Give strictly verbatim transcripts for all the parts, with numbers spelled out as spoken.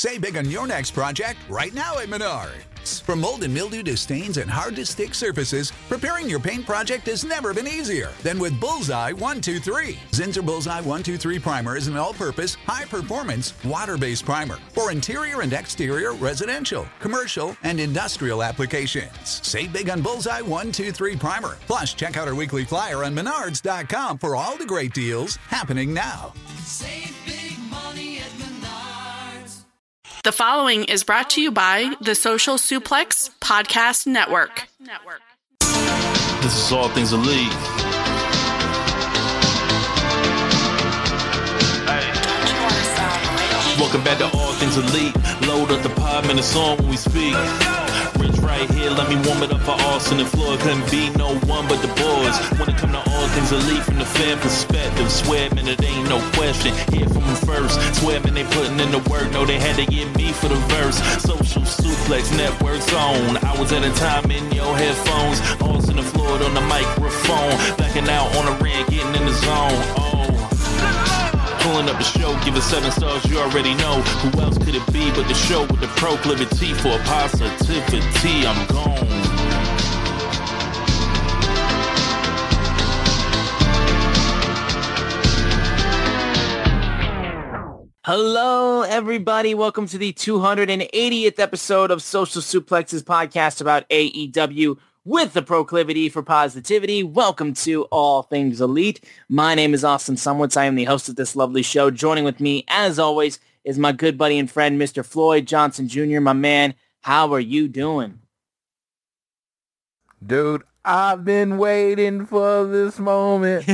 Save big on your next project right now at Menards. From mold and mildew to stains and hard-to-stick surfaces, preparing your paint project has never been easier than with Bullseye one two three. Zinsser Bullseye one two three Primer is an all-purpose, high-performance, water-based primer for interior and exterior residential, commercial, and industrial applications. Save big on Bullseye one two three Primer. Plus, check out our weekly flyer on menards dot com for all the great deals happening now. Save big money at Menards. The following is brought to you by the Social Suplex Podcast Network. This is All Things Elite. Welcome back to All Things Elite. Load up the pod, man, it's on when we speak. Rich right here, let me warm it up for Austin and Floyd. Couldn't be no one but the boys. When it come to All Things Elite from the fan perspective, swear, man, it ain't no question. Hear from them first. Swear, man, they putting in the work. No, they had to get me for the verse. Social Suplex Network's on. Hours at a time in your headphones. Austin and Floyd on the microphone. Backing out on the ring, getting in the zone. Oh. Pulling up the show, give it seven stars, you already know. Who else could it be but the show with the proclivity for positivity? I'm gone. Hello, everybody. Welcome to the two hundred eightieth episode of Social Suplex's podcast about A E W with the proclivity for positivity. Welcome to All Things Elite. My name is Austin Sumwitz. I am the host of this lovely show. Joining with me, as always, is my good buddy and friend, Mister Floyd Johnson Junior My man, how are you doing? Dude, I've been waiting for this moment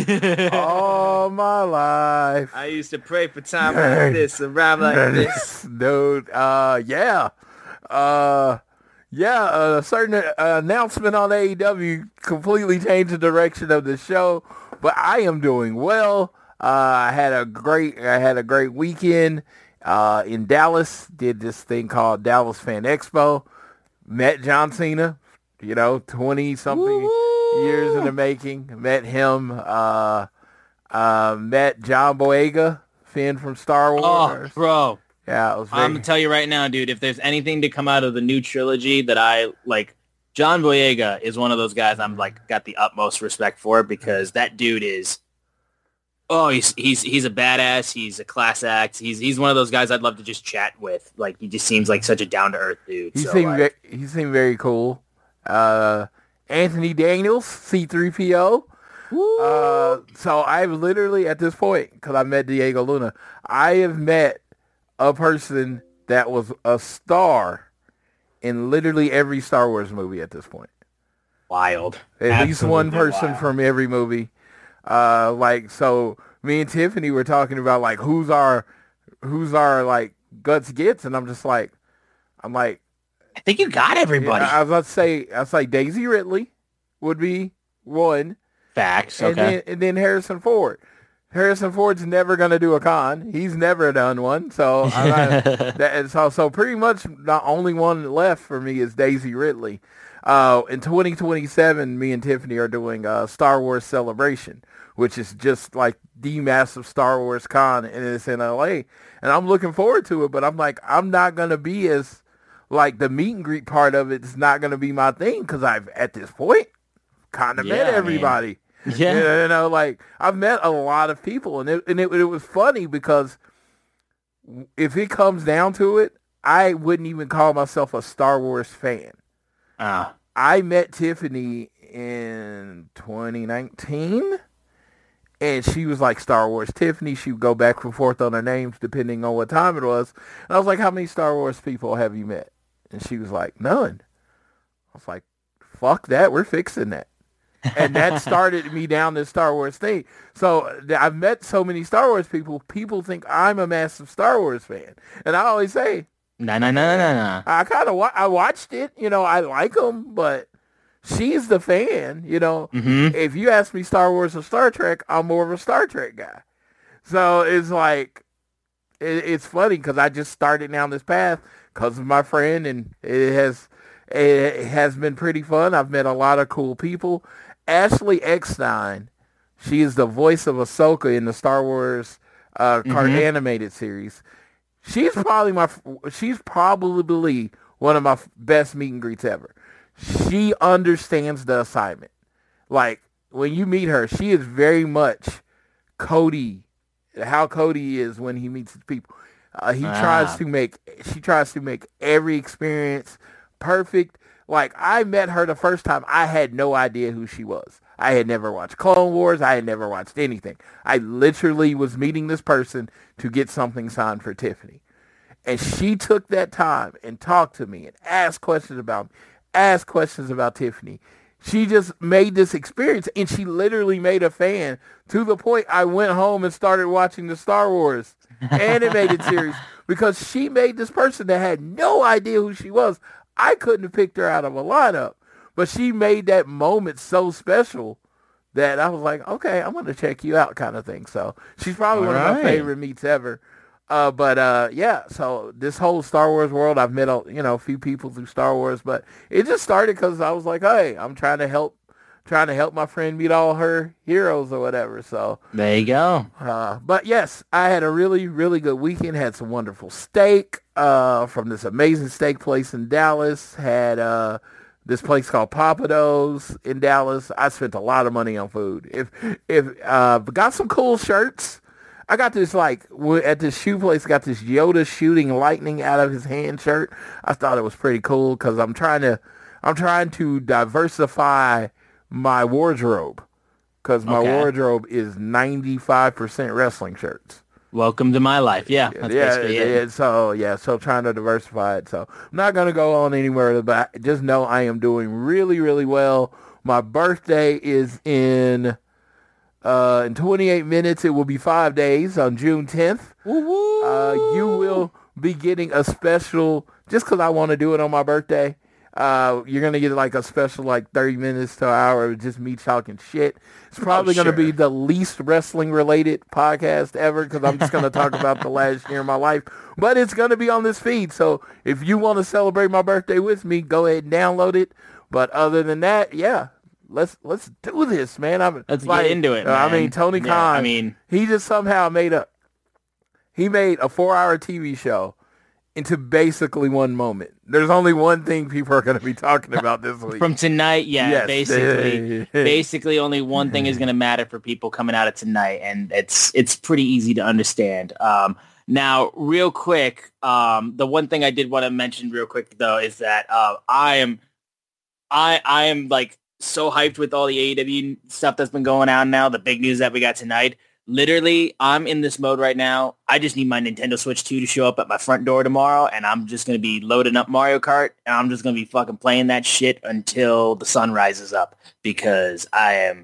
all my life. I used to pray for time like this, around like this. Dude, uh, yeah. Uh... Yeah, a certain uh, announcement on A E W completely changed the direction of the show, but I am doing well. Uh, I had a great, I had a great weekend uh, in Dallas. Did this thing called Dallas Fan Expo. Met John Cena, you know, twenty something years in the making. Met him. Uh, uh, met John Boyega, Finn from Star Wars. Oh, bro. Yeah, it was very... I'm going to tell you right now, dude, if there's anything to come out of the new trilogy that I, like, John Boyega is one of those guys I'm, like, got the utmost respect for because that dude is, oh, he's he's he's a badass. He's a class act. He's he's one of those guys I'd love to just chat with. Like, he just seems like such a down-to-earth dude. He, so, seemed, like... very, he seemed very cool. Uh, Anthony Daniels, C three P O. Uh, so I've literally, at this point, because I met Diego Luna, I have met a person that was a star in literally every Star Wars movie at this point. Wild. At Absolutely least one person wild. from every movie. Uh, like, so me and Tiffany were talking about, like, who's our, who's our, like, guts gets, and I'm just like, I'm like. I think you got everybody. Yeah, I was about to say, I was like, Daisy Ridley would be one. Facts, and okay. Then, and then Harrison Ford. Harrison Ford's never going to do a con. He's never done one. So, I'm not, that, so, so pretty much the only one left for me is Daisy Ridley. Uh, in twenty twenty-seven, me and Tiffany are doing a Star Wars Celebration, which is just like the massive Star Wars con, and it's in L A. And I'm looking forward to it, but I'm like, I'm not going to be as, like, the meet and greet part of it is not going to be my thing because I've, at this point, kind of Yeah, met everybody. Man. Yeah, you know, like I've met a lot of people, and it and it, it was funny because if it comes down to it, I wouldn't even call myself a Star Wars fan. Ah, uh. I met Tiffany in twenty nineteen, and she was like Star Wars Tiffany. She would go back and forth on her names depending on what time it was. And I was like, "How many Star Wars people have you met?" And she was like, "None." I was like, "Fuck that, we're fixing that." And that started me down this Star Wars thing. So I've met so many Star Wars people. People think I'm a massive Star Wars fan. And I always say, no, no, no, no, no. I kind of wa- I watched it. You know, I like them, but she's the fan. You know, mm-hmm. If you ask me Star Wars or Star Trek, I'm more of a Star Trek guy. So it's like, it, it's funny because I just started down this path because of my friend, and it has, it has been pretty fun. I've met a lot of cool people. Ashley Eckstein, she is the voice of Ahsoka in the Star Wars uh, mm-hmm. card animated series. she's probably my she's probably one of my best meet and greets ever. She understands the assignment. Like when you meet her, she is very much Cody, how Cody is when he meets his people. Uh, he ah. tries to make she tries to make every experience perfect. Like I met her the first time, I had no idea who she was. I had never watched Clone Wars. I had never watched anything. I literally was meeting this person to get something signed for Tiffany. And she took that time and talked to me and asked questions about me, asked questions about Tiffany. She just made this experience, and she literally made a fan to the point I went home and started watching the Star Wars animated series because she made this person that had no idea who she was. I couldn't have picked her out of a lineup. But she made that moment so special that I was like, okay, I'm going to check you out kind of thing. So she's probably All one right. of my favorite meets ever. Uh, but, uh, yeah, so this whole Star Wars world, I've met, a, you know, a few people through Star Wars, but it just started because I was like, hey, I'm trying to help, trying to help my friend meet all her heroes or whatever. So there you go. Uh, but yes, I had a really, really good weekend. Had some wonderful steak, uh, from this amazing steak place in Dallas. Had, uh, this place called Papados in Dallas. I spent a lot of money on food. If if uh, got some cool shirts. I got this like at this shoe place. Got this Yoda shooting lightning out of his hand shirt. I thought it was pretty cool because I'm trying to I'm trying to diversify my wardrobe because my okay. wardrobe is ninety-five percent wrestling shirts. Welcome to my life. Yeah, that's yeah, basically it. yeah. So yeah, so trying to diversify it. So I'm not gonna go on anywhere, but just know I am doing really, really well. My birthday is in uh, in twenty-eight minutes. It will be five days on June tenth. Woo-woo. Uh, you will be getting a special just because I want to do it on my birthday. Uh, you're going to get like a special like thirty minutes to an hour of just me talking shit. It's probably oh, sure. going to be the least wrestling related podcast ever because I'm just going to talk about the last year of my life. But it's going to be on this feed. So if you want to celebrate my birthday with me, go ahead and download it. But other than that, yeah, let's let's do this, man. I'm, let's like, get into it, man. Uh, I mean, Tony yeah, Khan, I mean, he just somehow made a, he made a four-hour T V show into basically one moment. There's only one thing people are going to be talking about this week. From tonight, yeah, yes. basically. basically only one thing is going to matter for people coming out of tonight, and it's it's pretty easy to understand. Um, now, real quick, um, the one thing I did want to mention real quick, though, is that uh, I am I I am like so hyped with all the A E W stuff that's been going on now, the big news that we got tonight. Literally, I'm in this mode right now. I just need my Nintendo Switch two to show up at my front door tomorrow, and I'm just going to be loading up Mario Kart, and I'm just going to be fucking playing that shit until the sun rises up, because I am,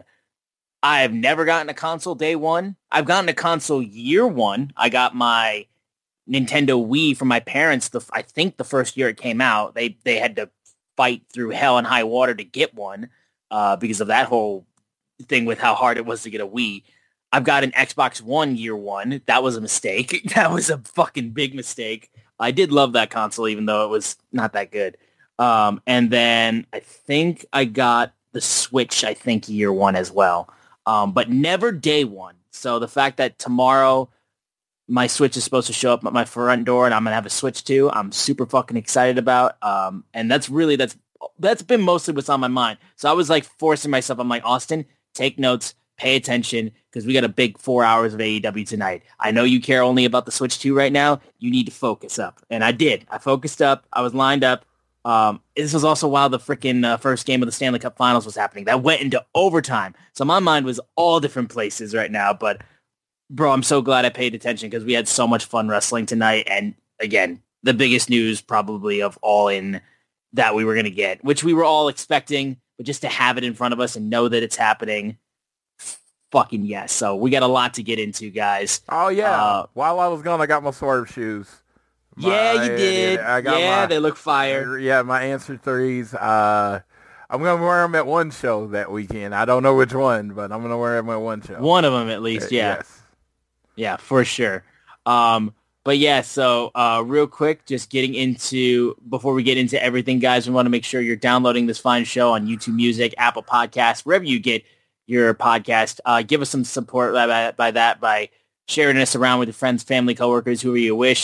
I have never gotten a console day one. I've gotten a console year one. I got my Nintendo Wii from my parents, the, I think the first year it came out. They, they had to fight through hell and high water to get one uh, because of that whole thing with how hard it was to get a Wii. I've got an Xbox One year one. That was a mistake. That was a fucking big mistake. I did love that console, even though it was not that good. Um, and then I think I got the Switch, I think, year one as well. Um, but never day one. So the fact that tomorrow my Switch is supposed to show up at my front door and I'm going to have a Switch too, I'm super fucking excited about. Um, and that's really, that's that's been mostly what's on my mind. So I was like forcing myself. I'm like, Austin, take notes. Pay attention, because we got a big four hours of A E W tonight. I know you care only about the Switch two right now. You need to focus up. And I did. I focused up. I was lined up. Um, this was also while the freaking uh, first game of the Stanley Cup Finals was happening. That went into overtime. So my mind was all different places right now. But, bro, I'm so glad I paid attention because we had so much fun wrestling tonight. And, again, the biggest news probably of all in that we were going to get, which we were all expecting. But just to have it in front of us and know that it's happening, fucking yes. So we got a lot to get into, guys. Oh, yeah. Uh, While I was gone, I got my Swerve shoes. My, yeah, you did. I got yeah, my, they look fire. Yeah, my Answer threes. Uh, I'm going to wear them at one show that weekend. I don't know which one, but I'm going to wear them at one show. One of them, at least, yeah. Uh, yes. Yeah, for sure. Um, but, yeah, so uh, real quick, just getting into, before we get into everything, guys, we want to make sure you're downloading this fine show on YouTube Music, Apple Podcasts, wherever you get your podcast. Uh, give us some support by, by that by sharing us around with your friends, family, coworkers, whoever you wish.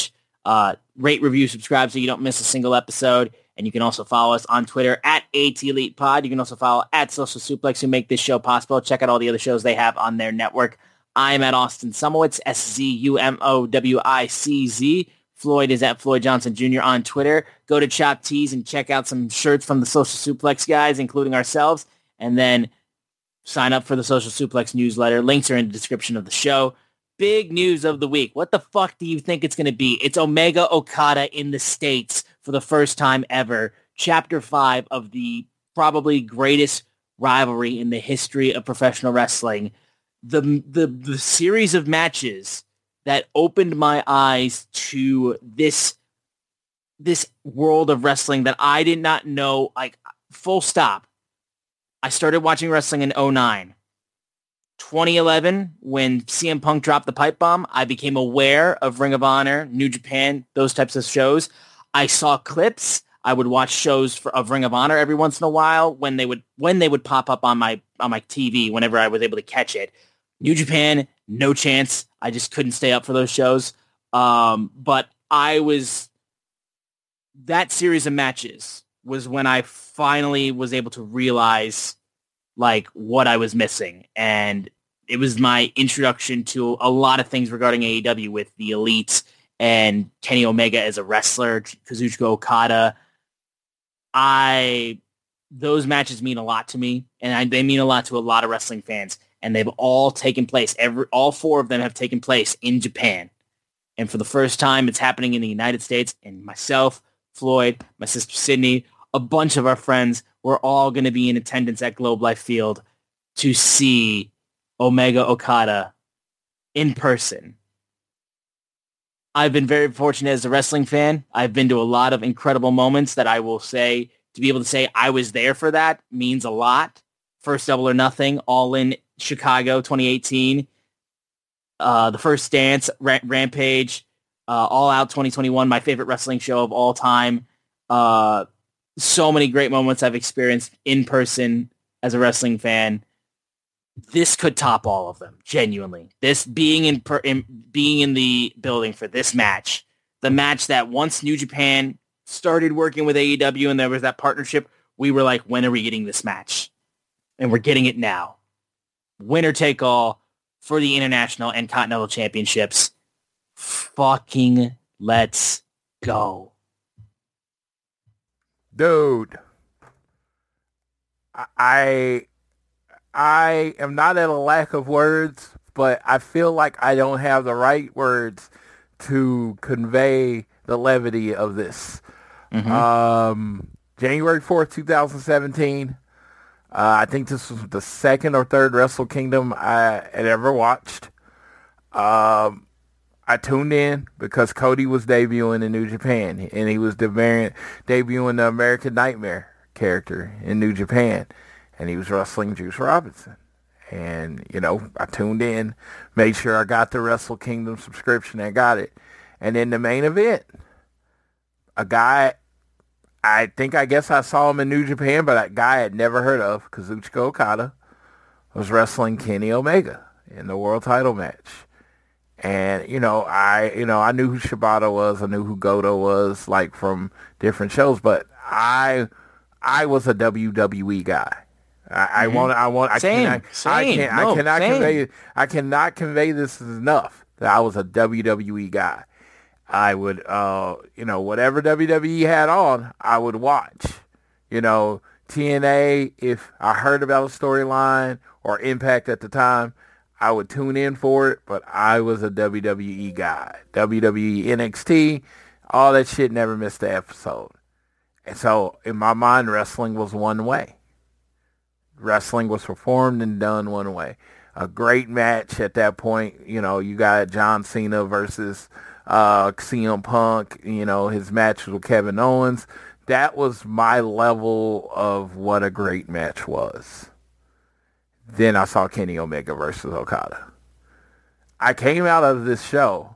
Uh, rate, review, subscribe so you don't miss a single episode. And you can also follow us on Twitter at ATElitePod. You can also follow at Social Suplex, who make this show possible. Check out all the other shows they have on their network. I'm at Austin Sumowitz, S Z U M O W I C Z. Floyd is at Floyd Johnson Junior on Twitter. Go to Chop Tees and check out some shirts from the Social Suplex guys, including ourselves. And then sign up for the Social Suplex newsletter. Links are in the description of the show. Big news of the week. What the fuck do you think it's going to be? It's Omega Okada in the States for the first time ever. Chapter five of the probably greatest rivalry in the history of professional wrestling. The, the, the series of matches that opened my eyes to this this world of wrestling that I did not know, like, full stop. I started watching wrestling in oh nine. twenty eleven, when C M Punk dropped the pipe bomb, I became aware of Ring of Honor, New Japan, those types of shows. I saw clips. I would watch shows for, of Ring of Honor every once in a while when they would when they would pop up on my on my T V whenever I was able to catch it. New Japan, no chance. I just couldn't stay up for those shows. Um, but I was, that series of matches was when I finally was able to realize like what I was missing. And it was my introduction to a lot of things regarding A E W with the Elites and Kenny Omega as a wrestler, Kazuchika Okada. I, those matches mean a lot to me, and I, they mean a lot to a lot of wrestling fans. And they've all taken place. Every all four of them have taken place in Japan. And for the first time, it's happening in the United States. And myself, Floyd, my sister Sydney, a bunch of our friends, we're all going to be in attendance at Globe Life Field to see Omega Okada in person. I've been very fortunate as a wrestling fan. I've been to a lot of incredible moments that I will say, to be able to say I was there for that means a lot. First Double or Nothing, All In Chicago twenty eighteen, uh, The First Dance, Ra- Rampage, uh, All Out twenty twenty-one, my favorite wrestling show of all time. Uh, so many great moments I've experienced in person as a wrestling fan. This could top all of them, genuinely. This being in, per- in being in the building for this match, the match that once New Japan started working with A E W and there was that partnership, we were like, when are we getting this match? And we're getting it now. Winner take all for the international and continental championships. Fucking let's go. Dude, I I am not at a lack of words, but I feel like I don't have the right words to convey the levity of this. Mm-hmm. Um, January fourth, twenty seventeen. Uh, I think this was the second or third Wrestle Kingdom I had ever watched. Um, I tuned in because Cody was debuting in New Japan, and he was debuting, debuting the American Nightmare character in New Japan, and he was wrestling Juice Robinson. And, you know, I tuned in, made sure I got the Wrestle Kingdom subscription, and got it. And then the main event, a guy... I think, I guess I saw him in New Japan, but that guy I had never heard of, Kazuchika Okada, was wrestling Kenny Omega in the world title match. And, you know, I, you know, I knew who Shibata was. I knew who Goto was, like, from different shows, but I, I was a W W E guy. I, I mm-hmm. want, I want, I same, cannot, same. I can, no, I cannot same. convey, I cannot convey this enough that I was a W W E guy. I would, uh, you know, whatever W W E had on, I would watch. You know, T N A, if I heard about a storyline or Impact at the time, I would tune in for it, but I was a W W E guy. W W E, N X T, all that shit never missed an episode. And so, in my mind, wrestling was one way. Wrestling was performed and done one way. A great match at that point, you know, you got John Cena versus... Uh, C M Punk, you know, his match with Kevin Owens. That was my level of what a great match was. Then I saw Kenny Omega versus Okada. I came out of this show.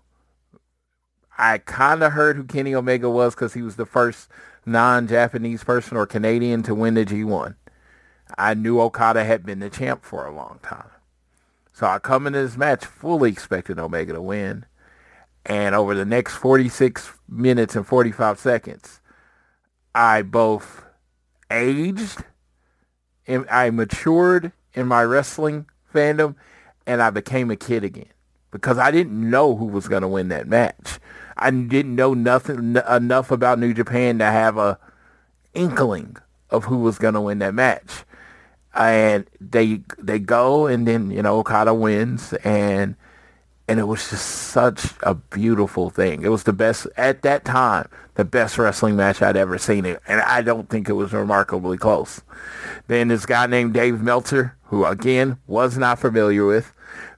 I kind of heard who Kenny Omega was because he was the first non-Japanese person or Canadian to win the G one. I knew Okada had been the champ for a long time. So I come into this match fully expecting Omega to win. And over the next forty-six minutes and forty-five seconds, I both aged, and I matured in my wrestling fandom, and I became a kid again. Because I didn't know who was going to win that match. I didn't know nothing n- enough about New Japan to have a inkling of who was going to win that match. And they they go, and then, you know, Okada wins, and and it was just such a beautiful thing. It was the best, at that time, the best wrestling match I'd ever seen. It, and I don't think it was remarkably close. Then this guy named Dave Meltzer, who, again, was not familiar with,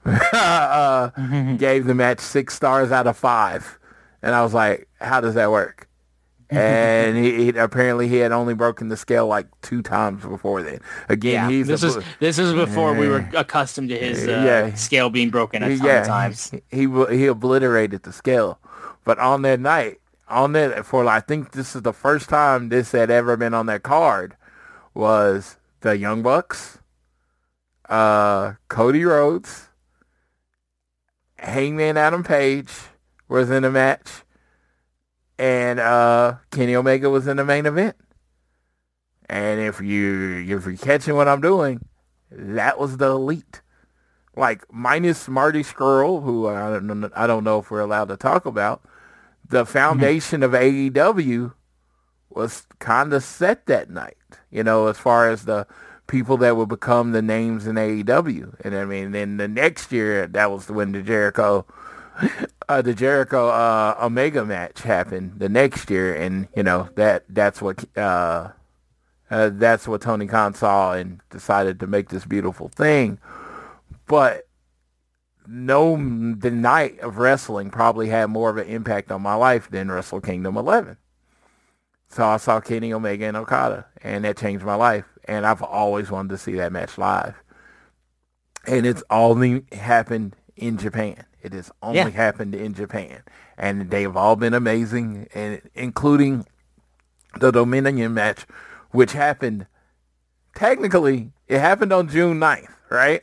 uh, gave the match six stars out of five. And I was like, how does that work? And he, he apparently he had only broken the scale like two times before then. Again, yeah, he's this a, is this is before we were accustomed to his uh, yeah. scale being broken a ton yeah, of times. He, he he obliterated the scale. But on that night, on that for I think this is the first time this had ever been on that card, was the Young Bucks, uh, Cody Rhodes, Hangman Adam Page was in the match. And uh, Kenny Omega was in the main event. And if you if you're catching what I'm doing, that was the Elite. Like, minus Marty Scurll, who I don't, I don't know if we're allowed to talk about, the foundation mm-hmm. of A E W was kind of set that night. You know, as far as the people that would become the names in A E W. And I mean, then the next year, that was when the Jericho... Uh, the Jericho uh, Omega match happened the next year, and you know that that's what uh, uh, that's what Tony Khan saw and decided to make this beautiful thing. But no, the night of wrestling probably had more of an impact on my life than Wrestle Kingdom eleven. So I saw Kenny Omega and Okada, and that changed my life. And I've always wanted to see that match live, and it's only happened in Japan. It has only yeah. happened in Japan. And they've all been amazing, and including the Dominion match, which happened, technically, it happened on June ninth, right?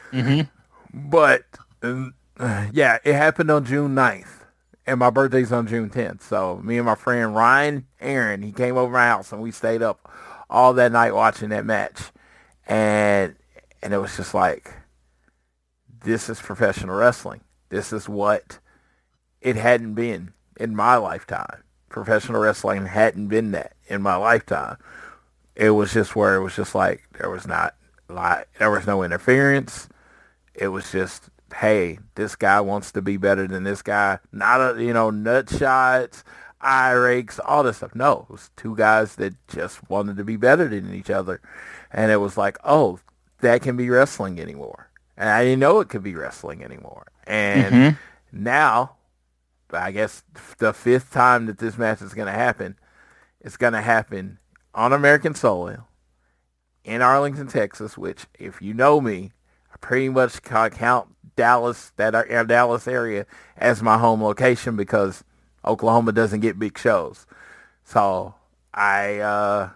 Mm-hmm. But, uh, yeah, it happened on June ninth, and my birthday's on June tenth. So me and my friend Ryan Aaron, he came over my house, and we stayed up all that night watching that match. And and it was just like, this is professional wrestling. This is what it hadn't been in my lifetime. Professional wrestling hadn't been that in my lifetime. It was just where it was just like, there was not, like, there was no interference. It was just, hey, this guy wants to be better than this guy. Not, a, you know, nut shots, eye rakes, all this stuff. No, it was two guys that just wanted to be better than each other. And it was like, oh, that can be wrestling anymore. And I didn't know it could be wrestling anymore. And mm-hmm. now, I guess the fifth time that this match is going to happen, it's going to happen on American soil in Arlington, Texas, which, if you know me, I pretty much count Dallas, that uh, Dallas area, as my home location because Oklahoma doesn't get big shows. So I, uh,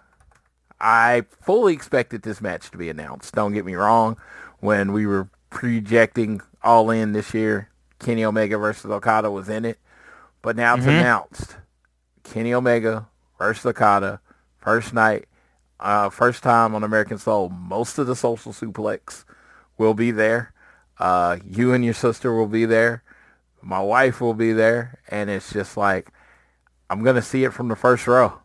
I fully expected this match to be announced. Don't get me wrong. When we were projecting All In this year, Kenny Omega versus Okada was in it. But now it's mm-hmm. announced. Kenny Omega versus Okada, first night, uh, first time on American Soul. Most of the Social Suplex will be there. Uh, you and your sister will be there. My wife will be there. And it's just like, I'm going to see it from the first row.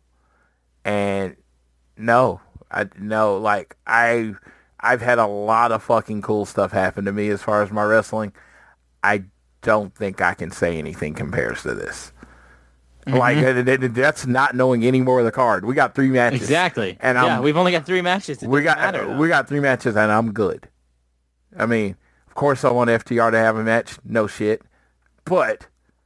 And no, I no, like, I... I've had a lot of fucking cool stuff happen to me as far as my wrestling. I don't think I can say anything compares to this. Mm-hmm. Like, that's not knowing any more of the card. We got three matches. Exactly. And yeah, I'm, we've only got three matches. It we got matter, we got three matches, and I'm good. I mean, of course I want F T R to have a match. No shit. But,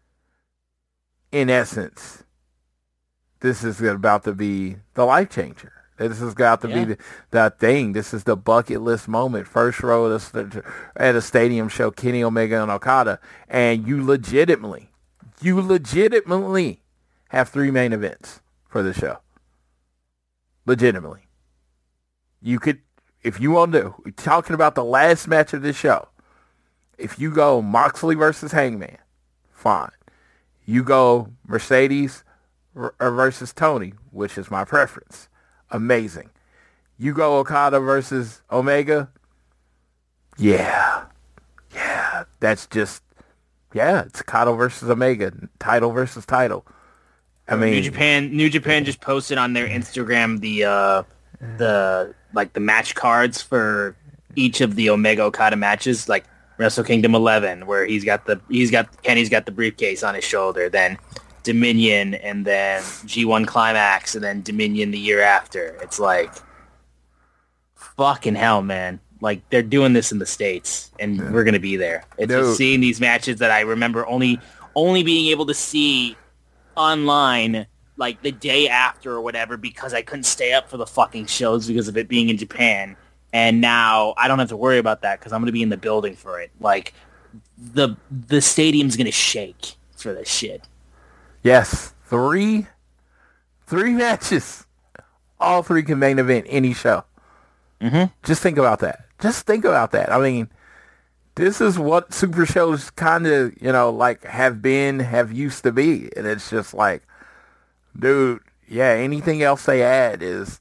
in essence, this is about to be the life changer. This is got to yeah. be the, the thing. This is the bucket list moment. First row at a stadium show, Kenny Omega and Okada. And you legitimately, you legitimately have three main events for the show. Legitimately. You could, if you want to, we're talking about the last match of this show. If you go Moxley versus Hangman, fine. You go Mercedes r- versus Tony, which is my preference. Amazing. You go Okada versus Omega. Yeah. Yeah. That's just, yeah, it's Okada versus Omega. Title versus title. I mean, New Japan, New Japan just posted on their Instagram the, uh, the, like the match cards for each of the Omega Okada matches, like Wrestle Kingdom eleven, where he's got the, he's got, Kenny's got the briefcase on his shoulder, then Dominion, and then G one Climax, and then Dominion the year after. It's like, fucking hell, man. Like, they're doing this in the States, and yeah. we're going to be there. It's Dude. just seeing these matches that I remember only only being able to see online, like, the day after or whatever, because I couldn't stay up for the fucking shows because of it being in Japan. And now I don't have to worry about that because I'm going to be in the building for it. Like, the the stadium's going to shake for this shit. Yes, three, three matches. All three can main event any show. Mm-hmm. Just think about that. Just think about that. I mean, this is what super shows kind of, you know, like have been, have used to be. And it's just like, dude, yeah, anything else they add is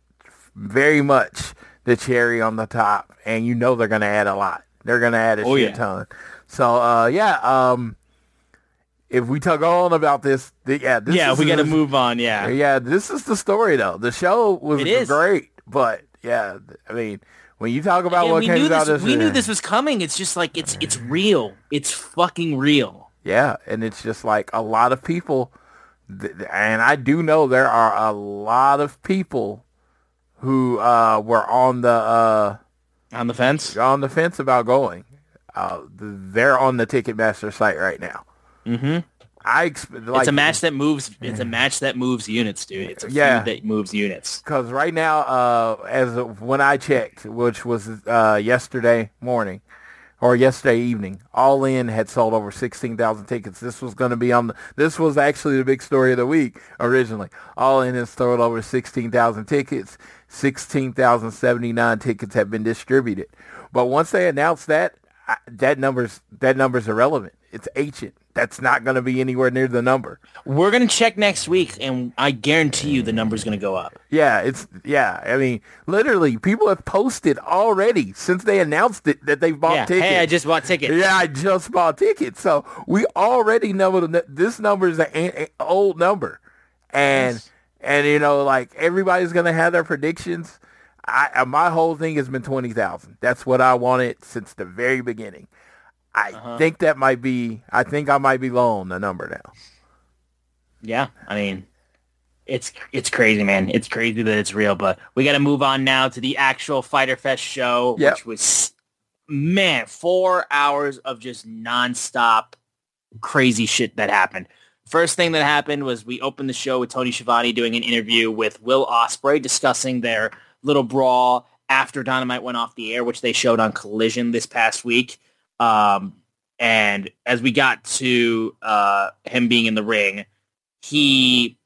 very much the cherry on the top. And you know they're going to add a lot. They're going to add a oh, shit yeah. ton. So, uh, yeah, um, if we talk on about this, the, yeah, this yeah, is, we got to this, move on. Yeah, yeah, this is the story though. The show was It is. great, but yeah, I mean, when you talk about Again, what we came knew out this, this, we knew year, this was coming. It's just like it's it's real. It's fucking real. yeah, and it's just like a lot of people, th- and I do know there are a lot of people who uh, were on the uh, On the fence. on the fence about going. Uh, they're on the Ticketmaster site right now. Mm-hmm. I exp- like it's a match that moves. It's a match that moves units, dude. It's a Yeah. feud that moves units. because right now, uh, as of when I checked, which was uh, yesterday morning or yesterday evening, All In had sold over sixteen thousand tickets. This was going to be on the. This was actually the big story of the week originally. All In has sold over sixteen thousand tickets. sixteen thousand seventy-nine tickets have been distributed. But once they announced that, I, that number's that number's irrelevant. It's ancient. That's not going to be anywhere near the number. We're gonna check next week, and I guarantee you the number's gonna go up. Yeah, it's yeah. I mean, literally, people have posted already since they announced it that they've bought Yeah. tickets. Hey, I just bought tickets. Yeah, I just bought tickets. So we already know that this number is an old number, and Yes. and you know, like everybody's gonna have their predictions. I uh, my whole thing has been twenty thousand. That's what I wanted since the very beginning. I Uh-huh. think that might be. I think I might be low on the number now. Yeah, I mean, it's it's crazy, man. It's crazy that it's real. But we got to move on now to the actual Fyter Fest show, Yep. which was, man, four hours of just nonstop crazy shit that happened. First thing that happened was we opened the show with Tony Schiavone doing an interview with Will Ospreay discussing their little brawl after Dynamite went off the air, which they showed on Collision this past week. Um, and as we got to uh, him being in the ring, he...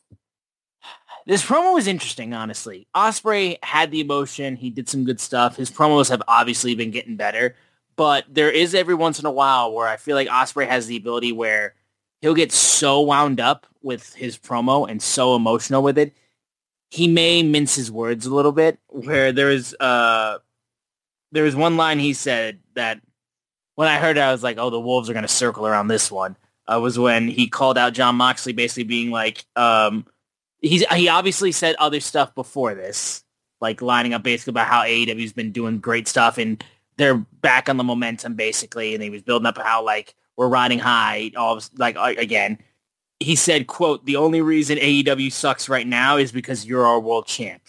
This promo was interesting, honestly. Ospreay had the emotion. He did some good stuff. His promos have obviously been getting better. But there is every once in a while where I feel like Ospreay has the ability where he'll get so wound up with his promo and so emotional with it, he may mince his words a little bit. Where there's uh, there was one line he said that when I heard it, I was like, oh, the Wolves are going to circle around this one. Uh, was when he called out Jon Moxley basically being like, um, he's he obviously said other stuff before this, like lining up basically about how A E W's been doing great stuff and they're back on the momentum basically. And he was building up how like we're riding high. All of, like again, he said, quote, the only reason A E W sucks right now is because you're our world champ.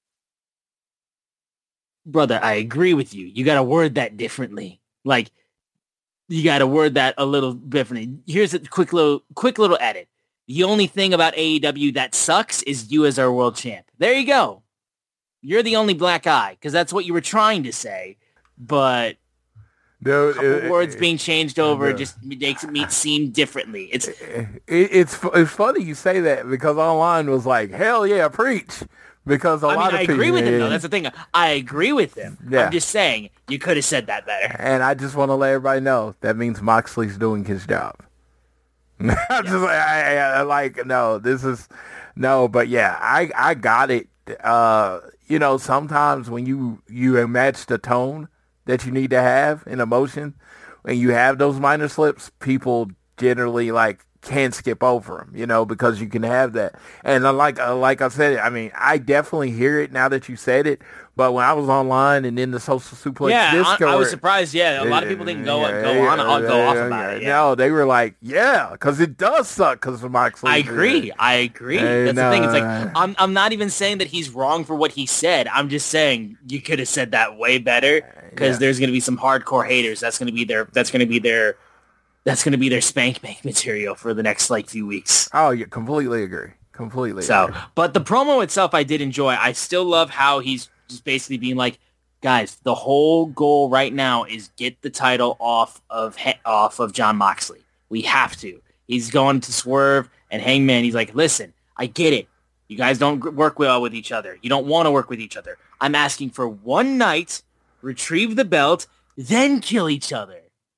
Brother, I agree with you. You got to word that differently. Like, you got to word that a little differently. Here's a quick little, quick little edit. The only thing about A E W that sucks is you as our world champ. There you go. You're the only black eye, because that's what you were trying to say. But Dude, a couple it- words it- being changed over yeah. just makes it seem differently. It's it, it's it's funny you say that because online was like, hell yeah, preach. Because a I lot mean, of I people, agree with him, yeah. though. That's the thing. I agree with him. Yeah. I'm just saying, you could have said that better. And I just want to let everybody know that means Moxley's doing his job. I'm just like, I, I, I like, no, this is, no, but yeah, I, I got it. Uh, you know, sometimes when you, you match the tone that you need to have in emotion, when you have those minor slips, people generally like can't skip over them, you know, because you can have that. And uh, like, uh, like I said, I mean, I definitely hear it now that you said it. But when I was online and in the social suplex yeah, Discord, I, I was surprised. Yeah, a lot of people didn't go yeah, go on yeah, go off yeah, about it. Yeah. No, they were like, yeah, because it does suck because of Moxley. I agree. I agree. Hey, That's no, the thing. It's like uh, I'm I'm not even saying that he's wrong for what he said. I'm just saying you could have said that way better because yeah. there's going to be some hardcore haters. That's going to be their that's going to be their that's going to be their spank bank material for the next like few weeks. Oh, yeah, completely agree. Completely. So, agree. but the promo itself, I did enjoy. I still love how he's just basically being like, guys, the whole goal right now is get the title off of off of Jon Moxley. We have to. He's going to Swerve and Hangman. He's like, listen, I get it. You guys don't work well with each other. You don't want to work with each other. I'm asking for one night, retrieve the belt, then kill each other.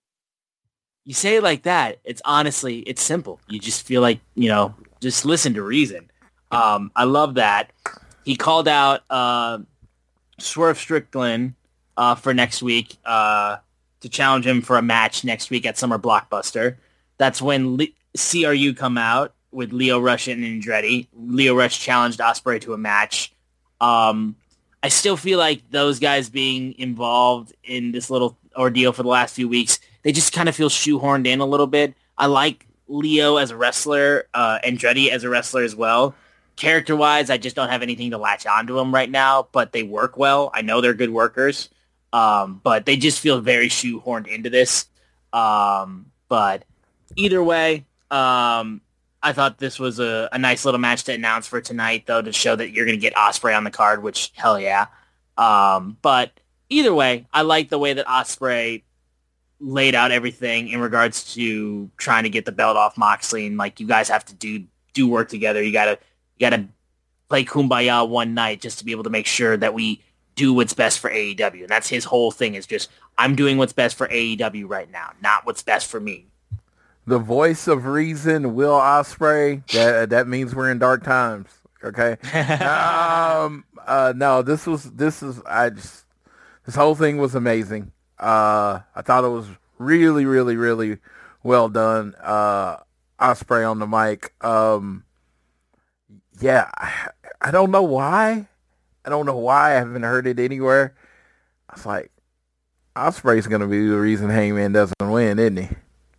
You say it like that. It's honestly, it's simple. You just feel like, you know, just listen to reason. Um, I love that. He called out uh, Swerve Strickland uh, for next week uh, to challenge him for a match next week at Summer Blockbuster. That's when Le- C R U come out with Lio Rush and Andretti. Lio Rush challenged Ospreay to a match. Um, I still feel like those guys being involved in this little ordeal for the last few weeks, they just kind of feel shoehorned in a little bit. I like Lio as a wrestler, uh, Andretti as a wrestler as well. Character-wise, I just don't have anything to latch onto them right now, but they work well. I know they're good workers, um, but they just feel very shoehorned into this. Um, but either way, um, I thought this was a, a nice little match to announce for tonight, though, to show that you're going to get Ospreay on the card, which, hell yeah. Um, but either way, I like the way that Ospreay laid out everything in regards to trying to get the belt off Moxley, and like, you guys have to do do work together. You gotta you gotta play Kumbaya one night just to be able to make sure that we do what's best for A E W. And that's his whole thing, is just, I'm doing what's best for A E W right now, not what's best for me. The voice of reason, Will Ospreay. That that means we're in dark times. Okay. um. Uh. No. This was. This is. I just. This whole thing was amazing. Uh, I thought it was really, really, really well done. Uh, Ospreay on the mic. Um, yeah, I, I don't know why. I don't know why. I haven't heard it anywhere. I was like, Ospreay's going to be the reason Hangman doesn't win, isn't he?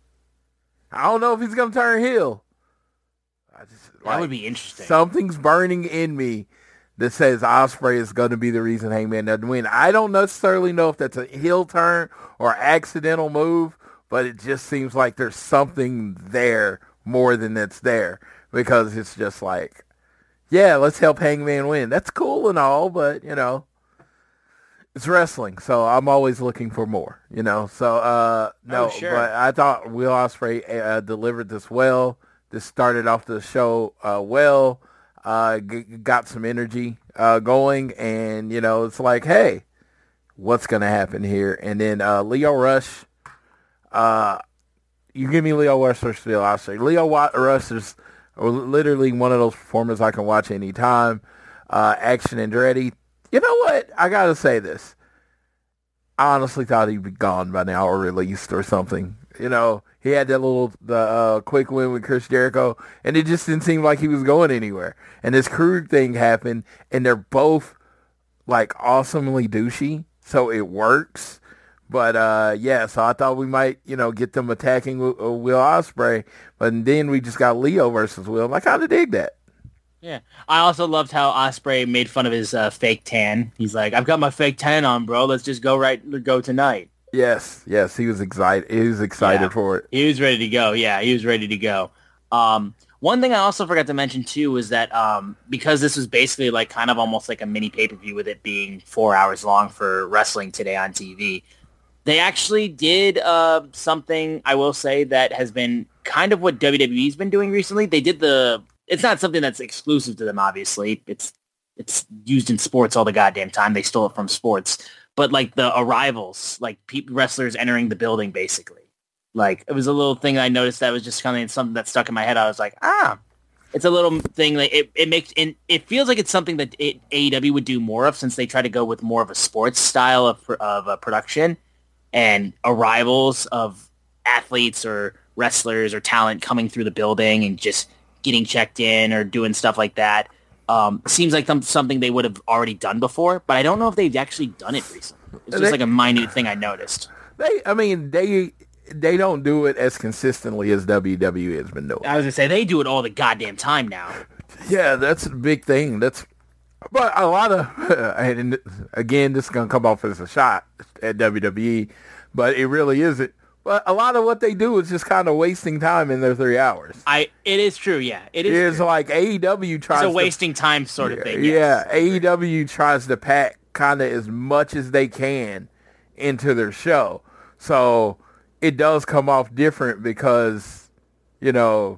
I don't know if he's going to turn heel. I just, That like, would be interesting. Something's burning in me that says Ospreay is going to be the reason Hangman doesn't win. I don't necessarily know if that's a heel turn or accidental move, but it just seems like there's something there more than it's there, because it's just like, yeah, let's help Hangman win. That's cool and all, but, you know, it's wrestling, so I'm always looking for more, you know. So, uh, no, Oh, sure. but I thought Will Ospreay uh, delivered this well. This started off the show uh, well. Uh, g- got some energy uh, going, and, you know, it's like, hey, what's going to happen here? And then uh, Lio Rush, uh, you give me Lio Rush versus Will Ospreay. Lio Wa- Rush is literally one of those performers I can watch anytime. Uh, Action Andretti. You know what? I got to say this. I honestly thought he'd be gone by now or released or something. You know, he had that little the uh, quick win with Chris Jericho, and it just didn't seem like he was going anywhere. And this crew thing happened, and they're both, like, awesomely douchey, so it works. But, uh, yeah, so I thought we might, you know, get them attacking w- uh, Will Ospreay, but then we just got Lio versus Will. I kind of dig that. Yeah. I also loved how Ospreay made fun of his uh, fake tan. He's like, I've got my fake tan on, bro. Let's just go right go tonight. Yes, yes, he was excited. He was excited Yeah. for it. He was ready to go. Yeah, he was ready to go. Um, one thing I also forgot to mention, too, was that um, because this was basically like kind of almost like a mini pay-per-view with it being four hours long for wrestling today on T V, they actually did uh, something, I will say, that has been kind of what W W E's been doing recently. They did the... It's not something that's exclusive to them, obviously. It's it's used in sports all the goddamn time. They stole it from sports. But like the arrivals, like pe- wrestlers entering the building, basically. Like, it was a little thing I noticed that was just kind of something that stuck in my head. I was like, ah, it's a little thing that it, it makes, and it feels like it's something that it, A E W would do more of since they try to go with more of a sports style of, of uh, production and arrivals of athletes or wrestlers or talent coming through the building and just getting checked in or doing stuff like that. Um, seems like them, something they would have already done before, but I don't know if they've actually done it recently. It's just they, like a minute thing I noticed. They, I mean, they... They don't do it as consistently as W W E has been doing. I was gonna say they do it all the goddamn time now. Yeah, that's a big thing. That's, but a lot of, and again, this is gonna come off as a shot at W W E, but it really isn't. But a lot of what they do is just kind of wasting time in their three hours. I, it is true. Yeah, it is. It's true. like A E W tries. It's a to, wasting time sort of thing. Yeah, yes. A E W tries to pack kind of as much as they can into their show, so it does come off different because, you know,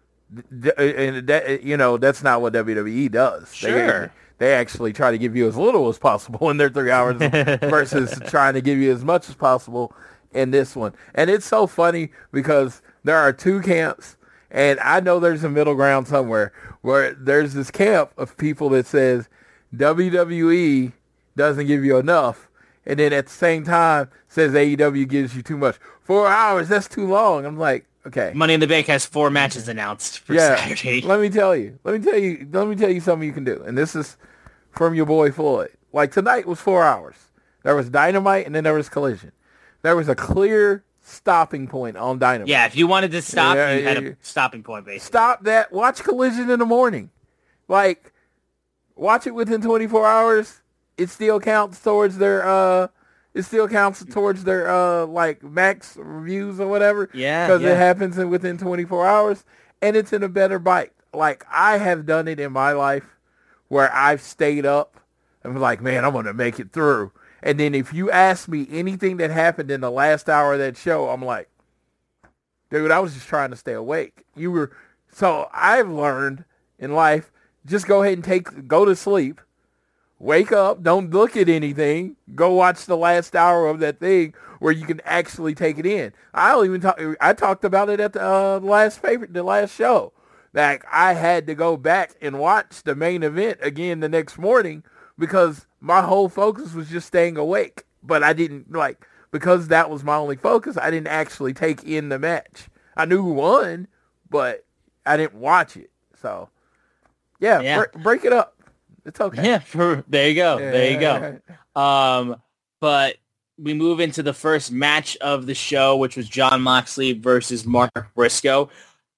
th- and that, you know, that's not what W W E does. Sure. They, they actually try to give you as little as possible in their three hours versus trying to give you as much as possible in this one. And it's so funny because there are two camps, and I know there's a middle ground somewhere where there's this camp of people that says W W E doesn't give you enough, and then at the same time says A E W gives you too much. Four hours, that's too long. I'm like, okay. Money in the Bank has four matches announced for yeah, Saturday. Let me tell you. Let me tell you. Let me tell you something you can do. And this is from your boy Floyd. Like, tonight was four hours. There was Dynamite, and then there was Collision. There was a clear stopping point on Dynamite. Yeah, if you wanted to stop, Yeah, you yeah, had yeah. a stopping point, basically. Stop that. Watch Collision in the morning. Like, watch it within twenty-four hours. It still counts towards their, uh, it still counts towards their, uh, like, max reviews or whatever. Yeah, Because yeah. it happens in within twenty-four hours, and it's in a better bite. Like, I have done it in my life where I've stayed up and was like, man, I'm going to make it through. And then if you ask me anything that happened in the last hour of that show, I'm like, dude, I was just trying to stay awake. You were, so I've learned in life, just go ahead and take, go to sleep. Wake up, don't look at anything, go watch the last hour of that thing where you can actually take it in. I'll even talk, I talked about it at the uh, last paper, the last show. Like, I had to go back and watch the main event again the next morning because my whole focus was just staying awake. But I didn't, like, because that was my only focus, I didn't actually take in the match. I knew who won, but I didn't watch it. So, yeah, Yeah. Bre- break it up. It's okay. Yeah, for, there you go. Yeah. There you go. Um, but we move into the first match of the show, which was Jon Moxley versus Mark Briscoe.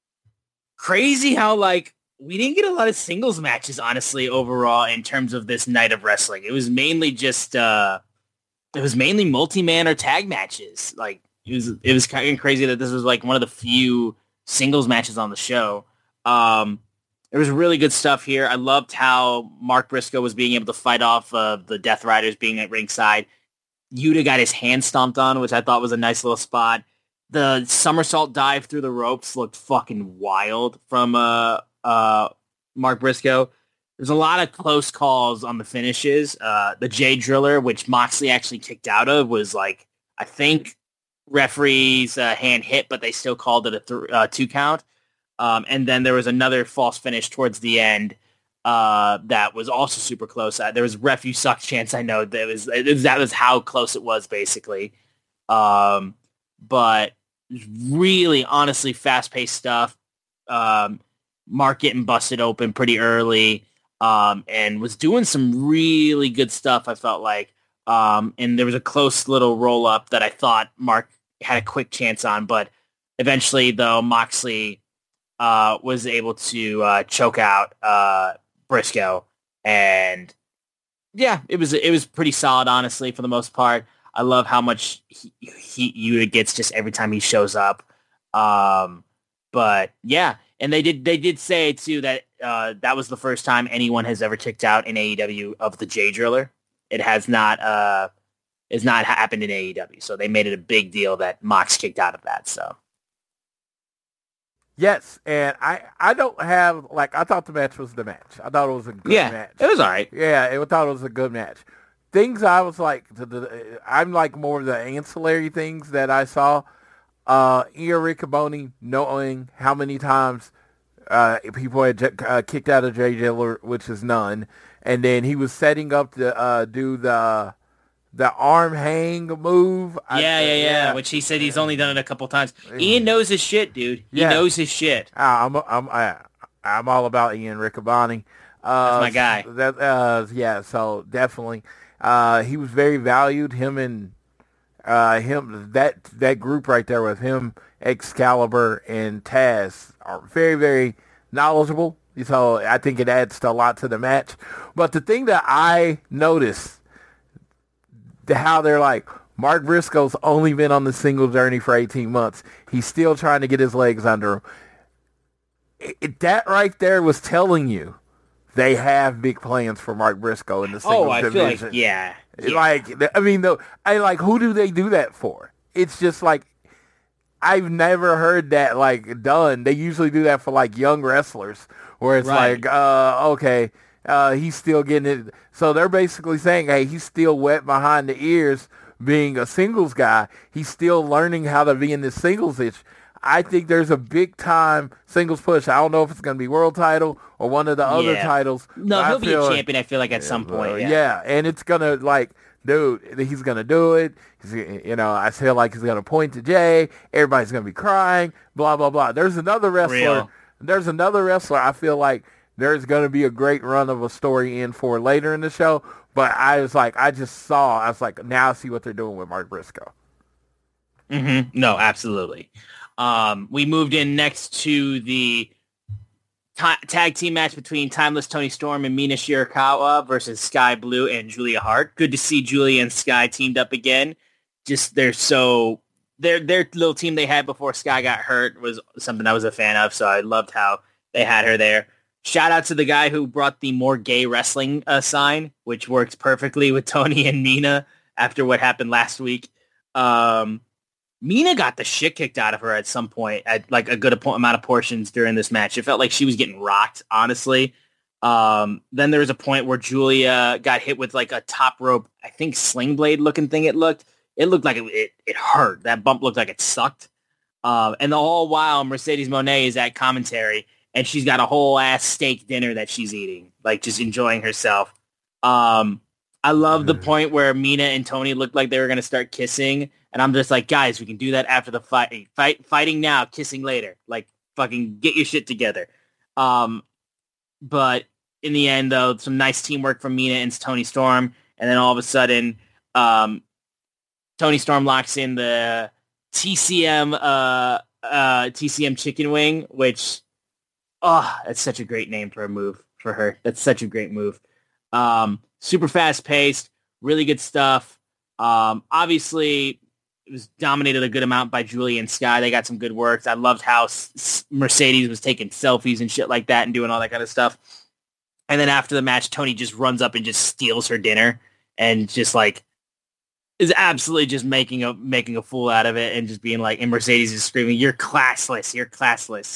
Crazy how, like, we didn't get a lot of singles matches, honestly, overall, in terms of this night of wrestling. It was mainly just, uh, it was mainly multi-man or tag matches. Like, it was, it was kind of crazy that this was, like, one of the few singles matches on the show. Um, There was really good stuff here. I loved how Mark Briscoe was being able to fight off uh, the Death Riders being at ringside. Yuta got his hand stomped on, which I thought was a nice little spot. The somersault dive through the ropes looked fucking wild from uh, uh, Mark Briscoe. There's a lot of close calls on the finishes. Uh, the J Driller, which Moxley actually kicked out of, was like, I think referee's uh, hand hit, but they still called it a th- uh, two count. Um, and then there was another false finish towards the end uh, that was also super close. Uh, there was ref you suck chance. I know that was, it was that was how close it was basically. Um, but really, honestly, fast paced stuff. Um, Mark getting busted open pretty early um, and was doing some really good stuff. I felt like, um, and there was a close little roll up that I thought Mark had a quick chance on, but eventually, though, Moxley Uh, was able to uh, choke out uh, Briscoe, and yeah, it was it was pretty solid, honestly, for the most part. I love how much he, he Yuta gets just every time he shows up. Um, but yeah, and they did they did say too that uh, that was the first time anyone has ever kicked out in A E W of the J Driller. It has not uh, has not happened in A E W, so they made it a big deal that Mox kicked out of that. So. Yes, and I, I don't have, like, I thought the match was the match. I thought it was a good Yeah, match. it was all right. Yeah, I thought it was a good match. Things I was like, the, the, I'm like more of the ancillary things that I saw. uh, Ian Riccaboni, knowing how many times uh, people had j- uh, kicked out of Jay Diller, which is none, and then he was setting up to uh, do the the arm hang move. Yeah, I, yeah, yeah, yeah. Which he said he's only done it a couple times. Ian knows his shit, dude. He yeah. knows his shit. Uh, I'm I'm I, I'm all about Ian Riccaboni. That's Uh, my guy. That uh, yeah. So definitely, uh, he was very valued. Him and uh, him that that group right there with him, Excalibur and Taz are very very knowledgeable. So I think it adds a lot to the match. But the thing that I noticed. How they're like, Mark Briscoe's only been on the single journey for eighteen months. He's still trying to get his legs under him. It, it, that right there was telling you they have big plans for Mark Briscoe in the single oh, I division. Feel like, yeah, yeah. Like, I mean, though, I like, who do they do that for? It's just like, I've never heard that, like, done. They usually do that for, like, young wrestlers, where it's right. like, uh, okay, Uh, he's still getting it. So they're basically saying, hey, he's still wet behind the ears being a singles guy. He's still learning how to be in this singles itch. I think there's a big time singles push. I don't know if it's going to be world title or one of the yeah. other titles. No, he'll be a champion, I feel like, at some point. Yeah, yeah. And it's going to, like, dude, he's going to do it. He's, you know, I feel like he's going to point to Jay. Everybody's going to be crying, blah, blah, blah. There's another wrestler. Real. There's another wrestler I feel like there's going to be a great run of a story in for later in the show. But I was like, I just saw, I was like, now I see what they're doing with Mark Briscoe. Mm-hmm. No, absolutely. Um, we moved in next to the ta- tag team match between Timeless Tony Storm and Mina Shirakawa versus Sky Blue and Julia Hart. Good to see Julia and Sky teamed up again. Just they're so their their little team they had before Sky got hurt was something I was a fan of. So I loved how they had her there. Shout out to the guy who brought the more gay wrestling uh, sign, which works perfectly with Tony and Mina after what happened last week. Um, Mina got the shit kicked out of her at some point at like a good amount of portions during this match. It felt like she was getting rocked, honestly. Um, then there was a point where Julia got hit with like a top rope, I think sling blade looking thing it looked. It looked like it, it, it hurt. That bump looked like it sucked. Uh, and the whole while Mercedes Moné is at commentary and she's got a whole ass steak dinner that she's eating, like just enjoying herself. Um, I love the point where Mina and Tony looked like they were going to start kissing. And I'm just like, guys, we can do that after the fight. Fight, fighting now, kissing later. Like, fucking get your shit together. Um, but in the end, though, some nice teamwork from Mina and Tony Storm. And then all of a sudden, um, Tony Storm locks in the T C M, uh, uh, T C M chicken wing, which, oh, that's such a great name for a move for her. That's such a great move. Um, super fast paced, really good stuff. Um, obviously, it was dominated a good amount by Julia and Sky. They got some good works. I loved how S- Mercedes was taking selfies and shit like that and doing all that kind of stuff. And then after the match, Tony just runs up and just steals her dinner and just like is absolutely just making a making a fool out of it and just being like, and Mercedes is screaming, "You're classless! You're classless!"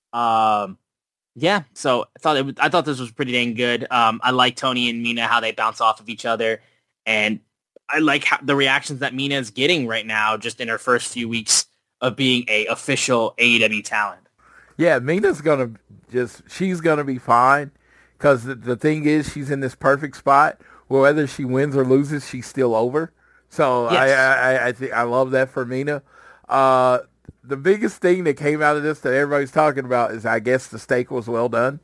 Um, yeah. So I thought it was, I thought this was pretty dang good. Um, I like Tony and Mina how they bounce off of each other, and I like how, the reactions that Mina is getting right now, just in her first few weeks of being a official A E W talent. Yeah, Mina's gonna just she's gonna be fine because the, the thing is she's in this perfect spot where whether she wins or loses, she's still over. So yes. I I I think I love that for Mina. Uh, the biggest thing that came out of this that everybody's talking about is I guess the steak was well done.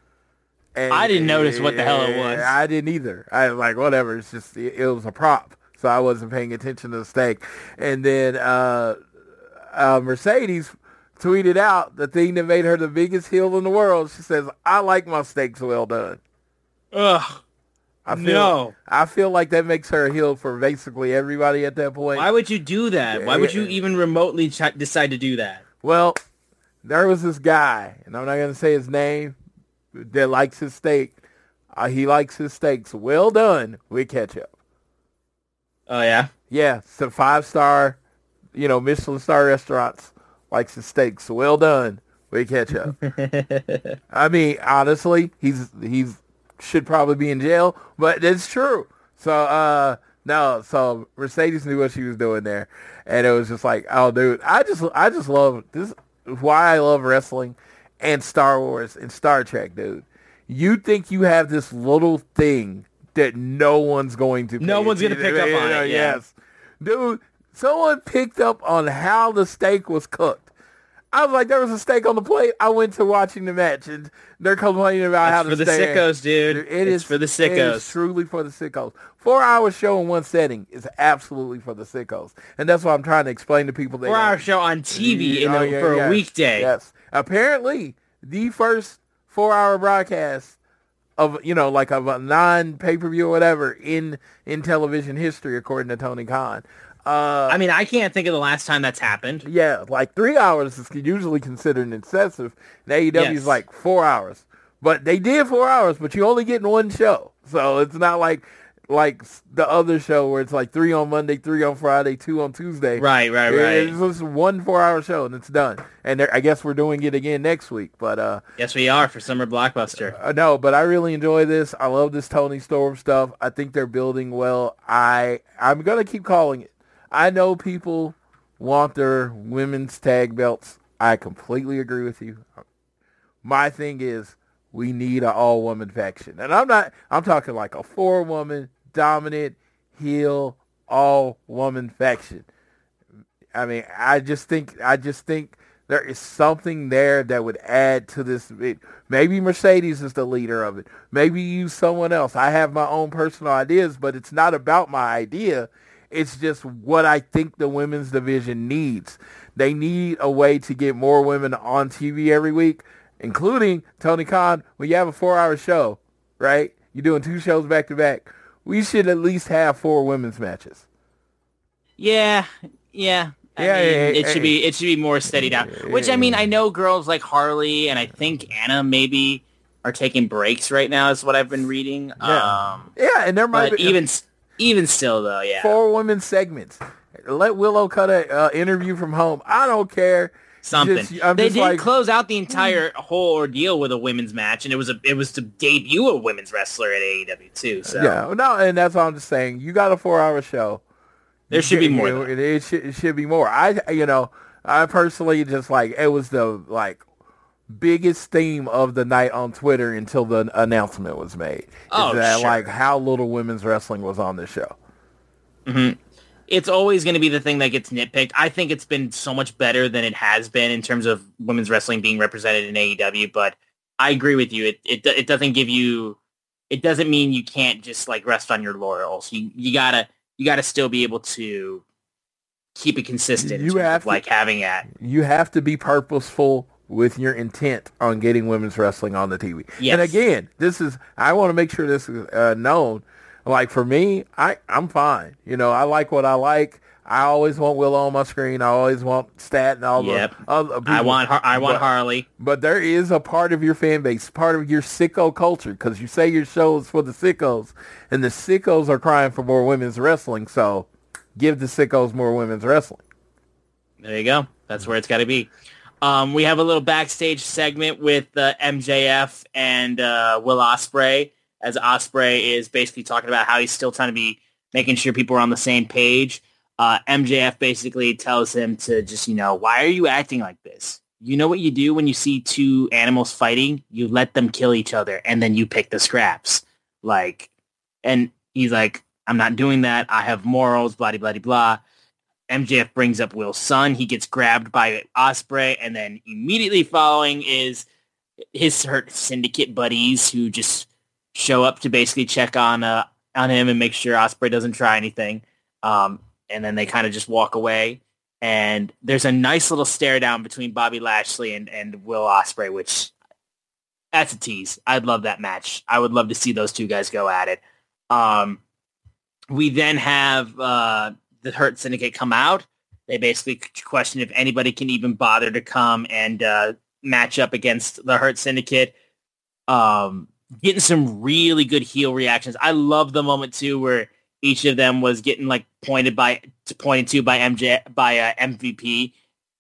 And I didn't notice what the hell it was. I didn't either. I was like, whatever. It's just it, it was a prop. So I wasn't paying attention to the steak. And then uh, uh, Mercedes tweeted out the thing that made her the biggest heel in the world. She says, "I like my steaks well done." Ugh. I feel, no. I feel like that makes her a heel for basically everybody at that point. Why would you do that? Why would you even remotely ch- decide to do that? Well, there was this guy, and I'm not going to say his name, that likes his steak. Uh, he likes his steaks well done with ketchup. Oh, yeah? Yeah, so five-star, you know, Michelin star restaurants likes his steaks well done with ketchup. I mean, honestly, he's he's should probably be in jail, but it's true. So uh, No, so Mercedes knew what she was doing there, and it was just like, oh, dude, I just, I just love this. Is why I love wrestling and Star Wars and Star Trek, dude. You think you have this little thing that no one's going to, no one's going to pick up on it. Yeah. Yes, dude. Someone picked up on how the steak was cooked. I was like, there was a steak on the plate. I went to watching the match, and they're complaining about it's how the for the steak. sickos, dude. dude it it's is for the sickos. It is truly for the sickos. Four-hour show in one setting is absolutely for the sickos, and that's what I'm trying to explain to people. Four-hour show on T V in oh, a, yeah, for yes, a weekday. Yes. Apparently, the first four-hour broadcast of, you know, like of a non-pay-per-view or whatever in in television history, according to Tony Khan. Uh, I mean, I can't think of the last time that's happened. Yeah, like three hours is usually considered excessive. And A E W is Yes. like four hours. But they did four hours, but you only get in one show. So it's not like like the other show where it's like three on Monday, three on Friday, two on Tuesday. Right, right, right. It's just one four-hour show, and it's done. And there, I guess we're doing it again next week. But uh, yes, we are for Summer Blockbuster. uh, no, but I really enjoy this. I love this Tony Storm stuff. I think they're building well. I I'm gonna keep calling it. I know people want their women's tag belts. I completely agree with you. My thing is, we need an all-woman faction. And I'm not, I'm talking like a four-woman, dominant, heel, all-woman faction. I mean, I just think, I just think there is something there that would add to this. Maybe Mercedes is the leader of it. Maybe use someone else. I have my own personal ideas, but it's not about my idea. It's just what I think the women's division needs. They need a way to get more women on T V every week, including Tony Khan. When you have a four-hour show, right? You're doing two shows back-to-back. We should at least have four women's matches. Yeah, yeah. I Yeah, mean, yeah, it yeah, should yeah. be it should be more steadied out. Which I mean, I know girls like Harley and I think Anna maybe are taking breaks right now. Is what I've been reading. Yeah, Um, yeah, and there might but be even even still though, yeah. four women segments. Let Willow cut a uh, interview from home. I don't care. Something. Just- I'm they just did like, close out the entire whole ordeal with a women's match, and it was a it was to debut a women's wrestler at A E W too. So yeah, no, and that's all I'm just saying. You got a four-hour show. there should be You more. know, though. It, it should it should be more. I you know I personally just like it was the like biggest theme of the night on Twitter until the announcement was made. Oh, is that sure. like how little women's wrestling was on this show. It's always going to be the thing that gets nitpicked. I think it's been so much better than it has been in terms of women's wrestling being represented in A E W. But I agree with you. It it it doesn't give you. It doesn't mean you can't just like rest on your laurels. You you gotta you gotta still be able to keep it consistent. in You terms have of, to- like having that. You have to be purposeful with your intent on getting women's wrestling on the T V. Yes. And again, this is I want to make sure this is uh, known. Like for me, I I'm fine. You know, I like what I like. I always want Willow on my screen. I always want Stat and all Yep. the other people. I want Har- I want But- Harley. But there is a part of your fan base, part of your sicko culture, because you say your show is for the sickos, and the sickos are crying for more women's wrestling. So give the sickos more women's wrestling. There you go. That's where it's got to be. Um, we have a little backstage segment with uh, M J F and uh, Will Ospreay, as Ospreay is basically talking about how he's still trying to be making sure people are on the same page. Uh, M J F basically tells him to just, you know, why are you acting like this? You know what you do when you see two animals fighting? You let them kill each other, and then you pick the scraps. Like, and he's like, I'm not doing that. I have morals, blah, blah, blah, blah. M J F brings up Will's son. He gets grabbed by Ospreay, and then immediately following is his Hurt Syndicate buddies who just show up to basically check on uh, on him and make sure Ospreay doesn't try anything. Um, and then they kind of just walk away. And there's a nice little stare down between Bobby Lashley and, and Will Ospreay, which that's a tease. I'd love that match. I would love to see those two guys go at it. Um, we then have uh, the Hurt Syndicate come out. They basically question if anybody can even bother to come and uh, match up against the Hurt Syndicate. Um, getting some really good heel reactions. I love the moment too where each of them was getting like pointed by pointed to by M J by uh, M V P.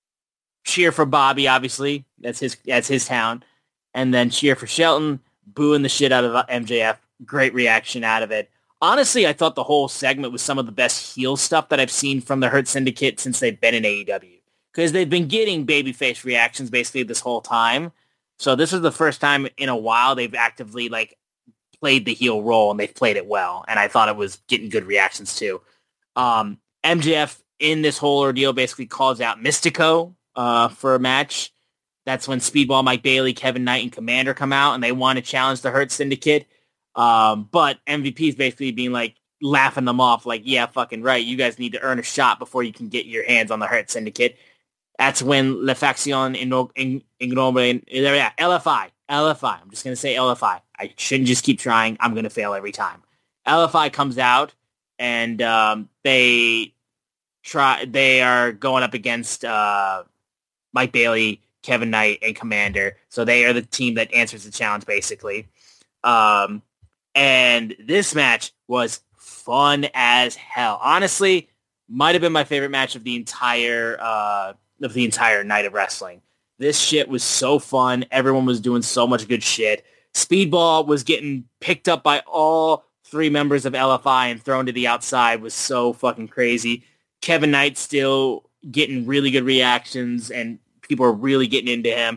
Cheer for Bobby, obviously. That's his that's his town, and then cheer for Shelton, booing the shit out of M J F. Great reaction out of it. honestly, I thought the whole segment was some of the best heel stuff that I've seen from the Hurt Syndicate since they've been in A E W. Because they've been getting babyface reactions basically this whole time. So this is the first time in a while they've actively like played the heel role, and they've played it well. And I thought it was getting good reactions too. Um, M J F in this whole ordeal basically calls out Mystico uh, for a match. That's when Speedball, Mike Bailey, Kevin Knight, and Commander come out, and they want to challenge the Hurt Syndicate. Um, but M V P is basically being like, laughing them off, like, yeah, fucking right. You guys need to earn a shot before you can get your hands on the Hurt Syndicate. That's when La Faction Ignoble, yeah, L F I, L F I. I'm just going to say L F I. I shouldn't just keep trying. I'm going to fail every time. L F I comes out, and um, they try. They are going up against uh, Mike Bailey, Kevin Knight, and Commander. So they are the team that answers the challenge, basically. Um, and this match was fun as hell. Honestly, might have been my favorite match of the entire uh, of the entire night of wrestling. This shit was so fun. Everyone was doing so much good shit. Speedball was getting picked up by all three members of L F I and thrown to the outside. Was so fucking crazy. Kevin Knight still getting really good reactions, and people are really getting into him.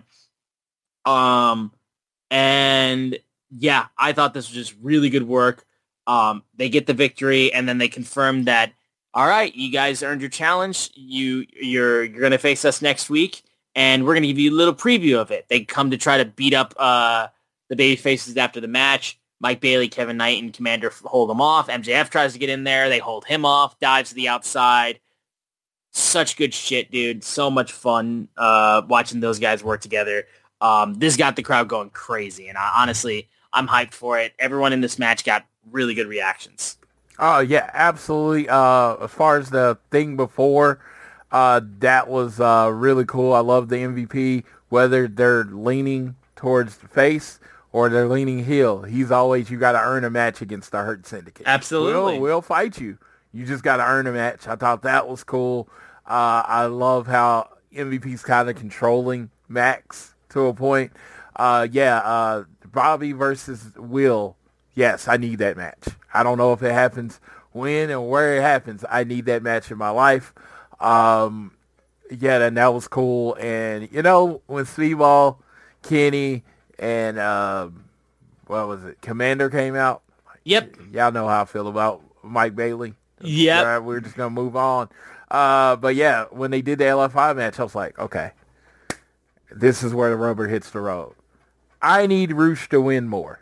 Um, and yeah, I thought this was just really good work. Um, they get the victory, and then they confirm that, all right, you guys earned your challenge. You, you're you're going to face us next week, and we're going to give you a little preview of it. They come to try to beat up uh, the baby faces after the match. Mike Bailey, Kevin Knight, and Commander hold them off. M J F tries to get in there. They hold him off, dives to the outside. Such good shit, dude. So much fun uh, watching those guys work together. Um, this got the crowd going crazy, and I, honestly, I'm hyped for it. Everyone in this match got really good reactions. Oh, yeah, absolutely. Uh, as far as the thing before, uh, that was uh, really cool. I love the M V P, whether they're leaning towards the face or they're leaning heel. He's always, you got to earn a match against the Hurt Syndicate. Absolutely. We'll, we'll fight you. You just got to earn a match. I thought that was cool. Uh, I love how M V P's kind of controlling Max to a point. Uh, yeah, uh, Bobby versus Will. Yes, I need that match. I don't know if it happens when and where it happens. I need that match in my life. Um, yeah, and that was cool. And, you know, when Speedball, Kenny, and, uh, what was it, Commander came out? Yep. Y'all know how I feel about Mike Bailey. Yep. Right, we're just going to move on. Uh, but, yeah, when they did the L F I match, I was like, okay, this is where the rubber hits the road. I need Roosh to win more.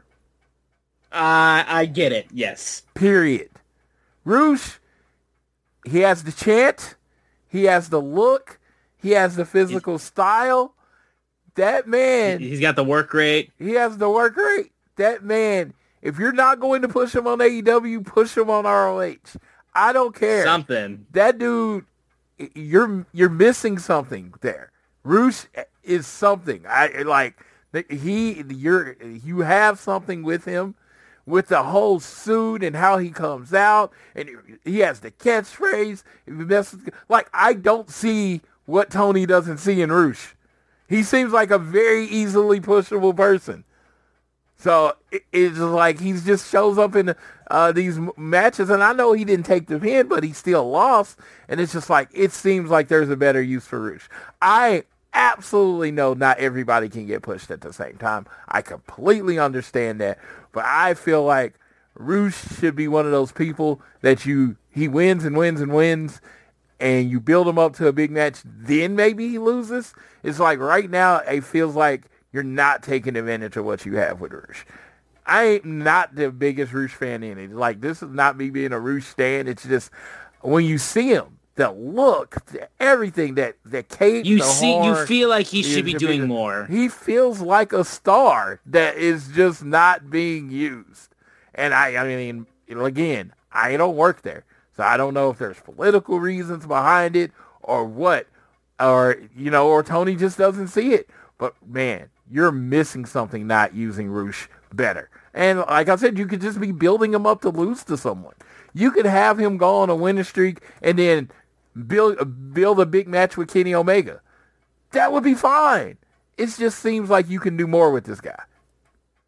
Uh, I get it, yes. Period. Roosh, he has the chant. He has the look. He has the physical He's, style. That man. He's got the work rate. He has the work rate. That man, if you're not going to push him on A E W, push him on R O H. I don't care. Something. That dude, you're you're missing something there. Roosh is something. I like he you're you have something with him. With the whole suit and how he comes out, and he has the catchphrase. Like, I don't see what Tony doesn't see in Roosh. He seems like a very easily pushable person. So it's like he just shows up in uh, these matches, and I know he didn't take the pin, but he still lost. And it's just like, it seems like there's a better use for Roosh. I absolutely know not everybody can get pushed at the same time. I completely understand that. But I feel like Roosh should be one of those people that you he wins and wins and wins, and you build him up to a big match, then maybe he loses. It's like right now it feels like you're not taking advantage of what you have with Roosh. I ain't not the biggest Roosh fan in it. Like, this is not me being a Roosh stan. It's just when you see him, the look, the, everything, that the cape, you the see, horn, you feel like he should be doing be, more. He feels like a star that is just not being used. And I, I mean, you know, again, I don't work there, so I don't know if there's political reasons behind it or what, or you know, or Tony just doesn't see it. But man, you're missing something not using Roosh better. And like I said, you could just be building him up to lose to someone. You could have him go on a winning streak and then build build a big match with Kenny Omega. That would be fine. It just seems like you can do more with this guy.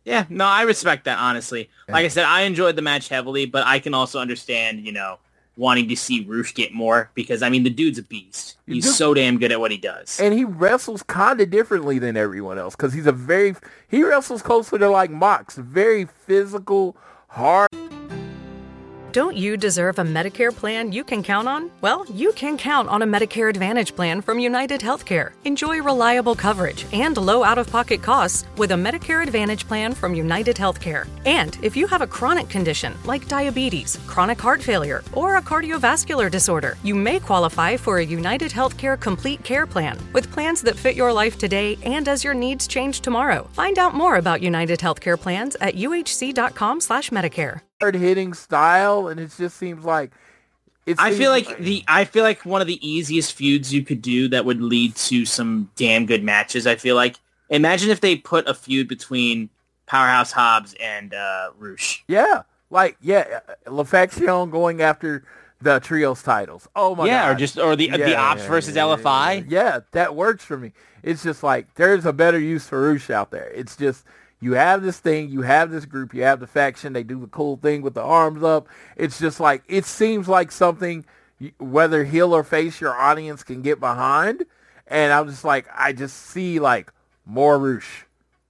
Yeah, no, I respect that, honestly. Like I said, I enjoyed the match heavily, but I can also understand, you know, wanting to see Roosh get more because, I mean, the dude's a beast. He's do- so damn good at what he does. And he wrestles kind of differently than everyone else because he's a very, he wrestles closer to like Mox, very physical, hard. Don't you deserve a Medicare plan you can count on? Well, you can count on a Medicare Advantage plan from United Healthcare. Enjoy reliable coverage and low out-of-pocket costs with a Medicare Advantage plan from United Healthcare. And if you have a chronic condition like diabetes, chronic heart failure, or a cardiovascular disorder, you may qualify for a United Healthcare Complete Care plan with plans that fit your life today and as your needs change tomorrow. Find out more about United Healthcare plans at uhc.com slash Medicare. Hitting style, and it just seems like it I seems feel like the I feel like one of the easiest feuds you could do that would lead to some damn good matches. I feel like imagine if they put a feud between Powerhouse Hobbs and uh, Roosh. Yeah, like yeah, La Faction going after the trios titles. Oh my yeah, god, or just or the yeah, the Ops yeah, versus yeah, L F I. Yeah, yeah, that works for me. It's just like there's a better use for Roosh out there. It's just. You have this thing, you have this group, you have the faction, they do the cool thing with the arms up. It's just like, it seems like something, whether heel or face, your audience can get behind. And I'm just like, I just see like more Roosh.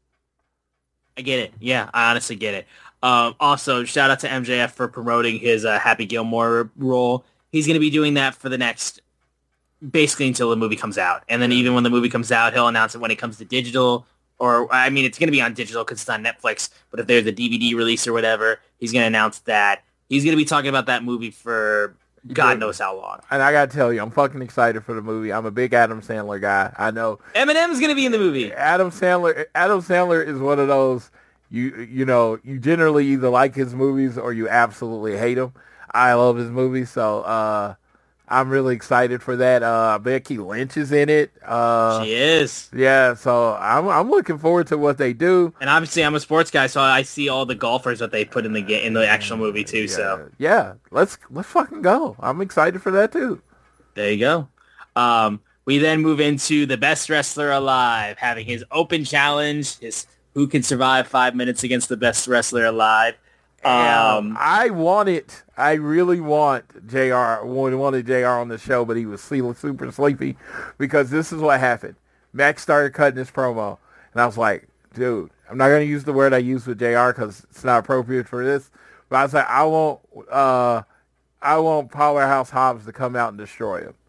I get it. Yeah, I honestly get it. Um, also, shout out to M J F for promoting his uh, Happy Gilmore role. He's going to be doing that for the next, basically until the movie comes out. And then even when the movie comes out, he'll announce it when it comes to digital. Or, I mean, it's going to be on digital because it's on Netflix. But if there's a D V D release or whatever, he's going to announce that. He's going to be talking about that movie for God knows how long. And I got to tell you, I'm fucking excited for the movie. I'm a big Adam Sandler guy. I know. Eminem's going to be in the movie. Adam Sandler Adam Sandler is one of those, you you know, you generally either like his movies or you absolutely hate him. I love his movies, so uh, I'm really excited for that. Uh, Becky Lynch is in it. Uh, she is. Yeah, so I'm I'm looking forward to what they do. And obviously, I'm a sports guy, so I see all the golfers that they put in the ga- in the actual movie too. Yeah, so yeah, let's let's fucking go. I'm excited for that too. There you go. Um, we then move into the best wrestler alive, having his open challenge, his who can survive five minutes against the best wrestler alive. Um, I want it. I really want J R. Wanted J R on the show, but he was super sleepy because this is what happened. Max started cutting his promo, and I was like, dude, I'm not going to use the word I used with J R because it's not appropriate for this. But I was like, I want, uh, I want Powerhouse Hobbs to come out and destroy him.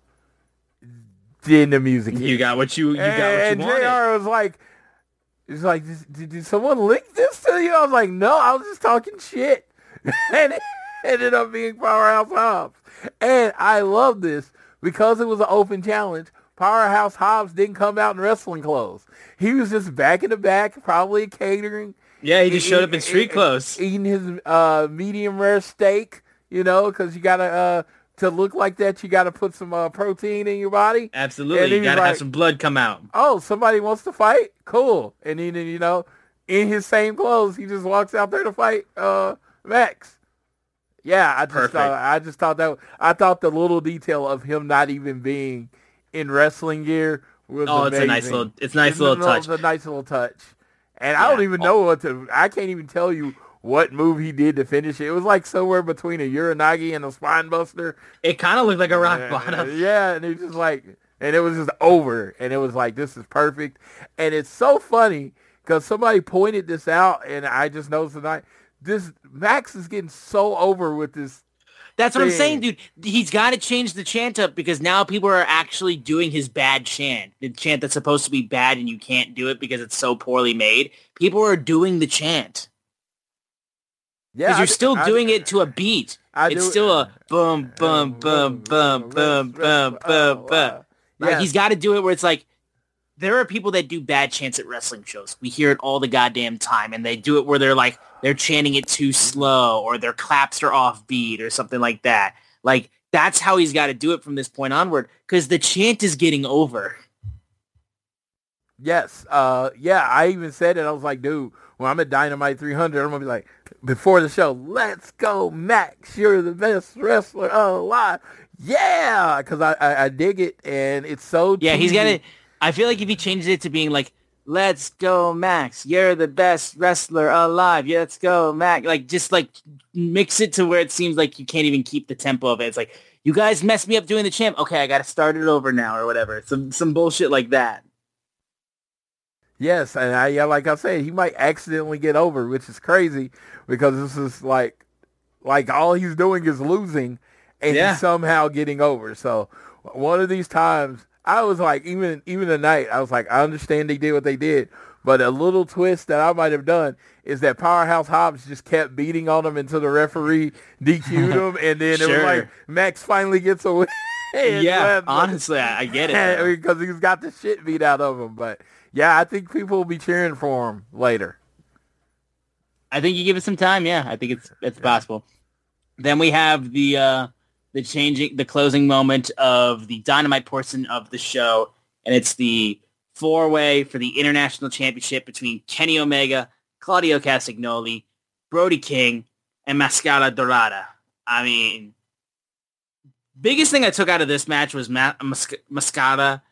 Then the music hit. You got what you, you got what you and wanted. J R was like, It's like, did, did someone link this to you? I was like, no, I was just talking shit. And it ended up being Powerhouse Hobbs. And I love this because it was an open challenge. Powerhouse Hobbs didn't come out in wrestling clothes. He was just back in the back, probably catering. Yeah, he just showed up in street clothes. Eating his uh, medium rare steak, you know, because you got to, uh, to look like that, you got to put some uh, protein in your body. Absolutely. You got to like, have some blood come out. Oh, somebody wants to fight? Cool. And then, you know, in his same clothes, he just walks out there to fight uh, Max. Yeah, I just Perfect. thought I just thought that I thought the little detail of him not even being in wrestling gear was Oh, amazing. it's a nice little, it's a nice It's little a, touch. It's a nice little touch. And Yeah. I don't even know what to. I can't even tell you what move he did to finish it. It was like somewhere between a Uranagi and a spine buster. It kind of looked like a rock Uh, bottom. Yeah, and it was just like, and it was just over, and it was like, this is perfect. And it's so funny because somebody pointed this out, and I just noticed tonight, this Max is getting so over with this. That's what I'm thing. saying, dude. He's got to change the chant up because now people are actually doing his bad chant. The chant that's supposed to be bad and you can't do it because it's so poorly made. People are doing the chant. Yeah, Because I you're do- still I- doing it to a beat. I It's do- still a boom, boom, boom, boom, boom, boom, boom, boom. Like, Yeah. he's got to do it where it's like, there are people that do bad chants at wrestling shows. We hear it all the goddamn time, and they do it where they're like, they're chanting it too slow, or their claps are off beat, or something like that. Like, that's how he's got to do it from this point onward, because the chant is getting over. Yes. Uh, yeah, I even said it. I was like, dude, when I'm at Dynamite three hundred, I'm going to be like, before the show, let's go, Max. You're the best wrestler alive. Yeah, because I, I, I dig it, and it's so Yeah, he's got cheesy. to... I feel like if he changes it to being like, let's go, Max. You're the best wrestler alive. Yeah, let's go, Max. Like, just like mix it to where it seems like you can't even keep the tempo of it. It's like, you guys messed me up doing the champ. Okay, I got to start it over now or whatever. Some some bullshit like that. Yes, and I, yeah, like I said, he might accidentally get over, which is crazy because this is like, like all he's doing is losing, and Yeah. he's somehow getting over. So one of these times, I was like, even even tonight, I was like, I understand they did what they did, but a little twist that I might have done is that Powerhouse Hobbs just kept beating on him until the referee D Q'd him, and then it was Sure. like Max finally gets away. Yeah, honestly, I, I get it. though. because he's got the shit beat out of him, but. Yeah, I think people will be cheering for him later. I think you give it some time. Yeah, I think it's it's possible. Then we have the uh, the changing, the closing moment of the Dynamite portion of the show, and it's the four-way for the International Championship between Kenny Omega, Claudio Castagnoli, Brody King, and Mascara Dorada. I mean, biggest thing I took out of this match was Ma- Mas- Mascara.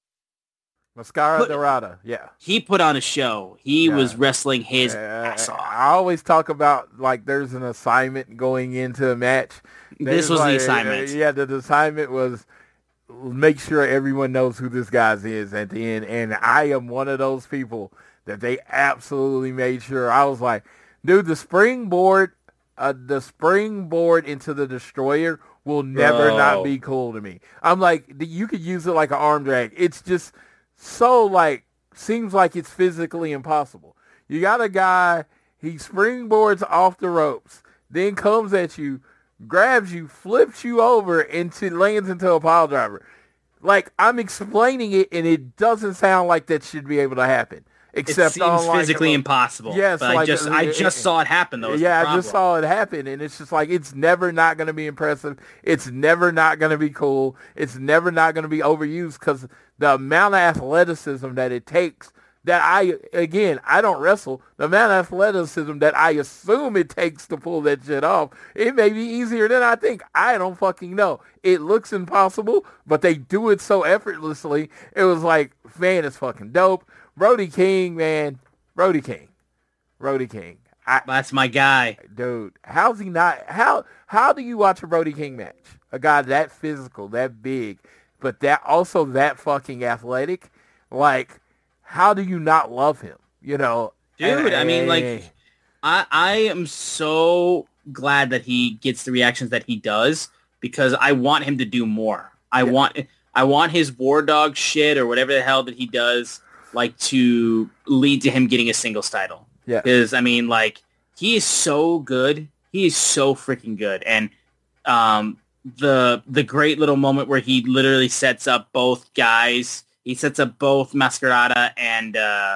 Mascara Put- Dorada, yeah. He put on a show. He Yeah. was wrestling his Uh, ass off. I always talk about, like, there's an assignment going into a match. This There's was the like- assignment. Yeah, the, the assignment was make sure everyone knows who this guy is at the end. And I am one of those people that they absolutely made sure. I was like, dude, the springboard, uh, the springboard into the Destroyer will never Bro. not be cool to me. I'm like, you could use it like an arm drag. It's just so, like, seems like it's physically impossible. You got a guy, he springboards off the ropes, then comes at you, grabs you, flips you over, into lands into a pile driver. Like, I'm explaining it, and it doesn't sound like that should be able to happen. It Except seems on, like, physically a- impossible. Yes, but I like, just uh, I it- just saw it happen though. is the Yeah, I just problem. saw it happen, and it's just like, it's never not going to be impressive. It's never not going to be cool. It's never not going to be overused because the amount of athleticism that it takes, that I, again, I don't wrestle, the amount of athleticism that I assume it takes to pull that shit off, it may be easier than I think. I don't fucking know. It looks impossible, but they do it so effortlessly. It was like, man, it's fucking dope. Brody King, man. Brody King. Brody King. I, That's my guy. dude, how's he not? How how do you watch a Brody King match? A guy that physical, that big, but that also that fucking athletic. Like, how do you not love him? You know, Dude, I mean, like, Hey. I I am so glad that he gets the reactions that he does because I want him to do more. I want I want his war dog shit or whatever the hell that he does like to lead to him getting a singles title. Yeah. Because I mean, like, he is so good. He is so freaking good. And um the the great little moment where he literally sets up both guys. He sets up both Mascarada and uh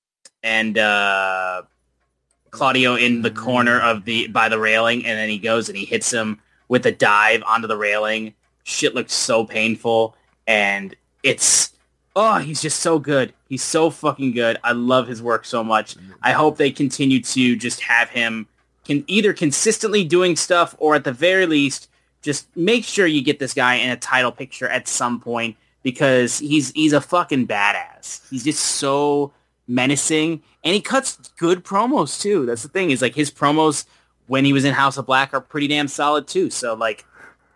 and uh Claudio in the corner of the by the railing, and then he goes and he hits him with a dive onto the railing. Shit looks so painful, and it's oh, he's just so good. He's so fucking good. I love his work so much. I hope they continue to just have him can either consistently doing stuff or at the very least just make sure you get this guy in a title picture at some point because he's he's a fucking badass. He's just so menacing, and he cuts good promos too. That's the thing, is like his promos when he was in House of Black are pretty damn solid too. So like,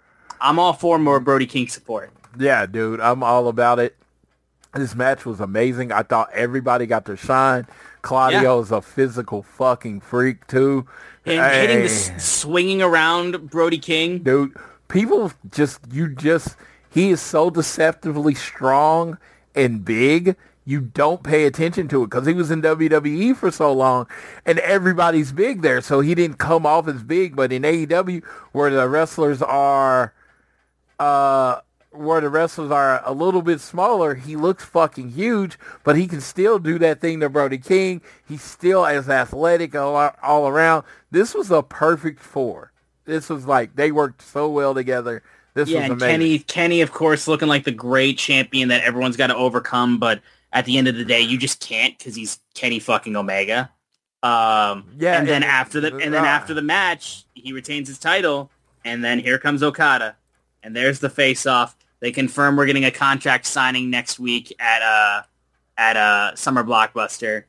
I'm all for more Brody King support. Yeah, dude, I'm all about it. This match was amazing. I thought everybody got their shine. Claudio is a physical fucking freak too. And hitting the Hey. s- swinging around Brody King. Dude, people just, you just, he is so deceptively strong and big, you don't pay attention to it because he was in W W E for so long and everybody's big there. So he didn't come off as big, but in A E W where the wrestlers are, uh, where the wrestlers are a little bit smaller, he looks fucking huge, but he can still do that thing to Brody King. He's still as athletic all, all around. This was a perfect four. This was like, they worked so well together. This Yeah, was and amazing. Kenny, Kenny, of course, looking like the great champion that everyone's got to overcome, but at the end of the day, you just can't because he's Kenny fucking Omega. Um, Yeah, and then and- after the and then uh, after the match, he retains his title, and then here comes Okada, and there's the face-off. They confirm we're getting a contract signing next week at uh at a Summer Blockbuster.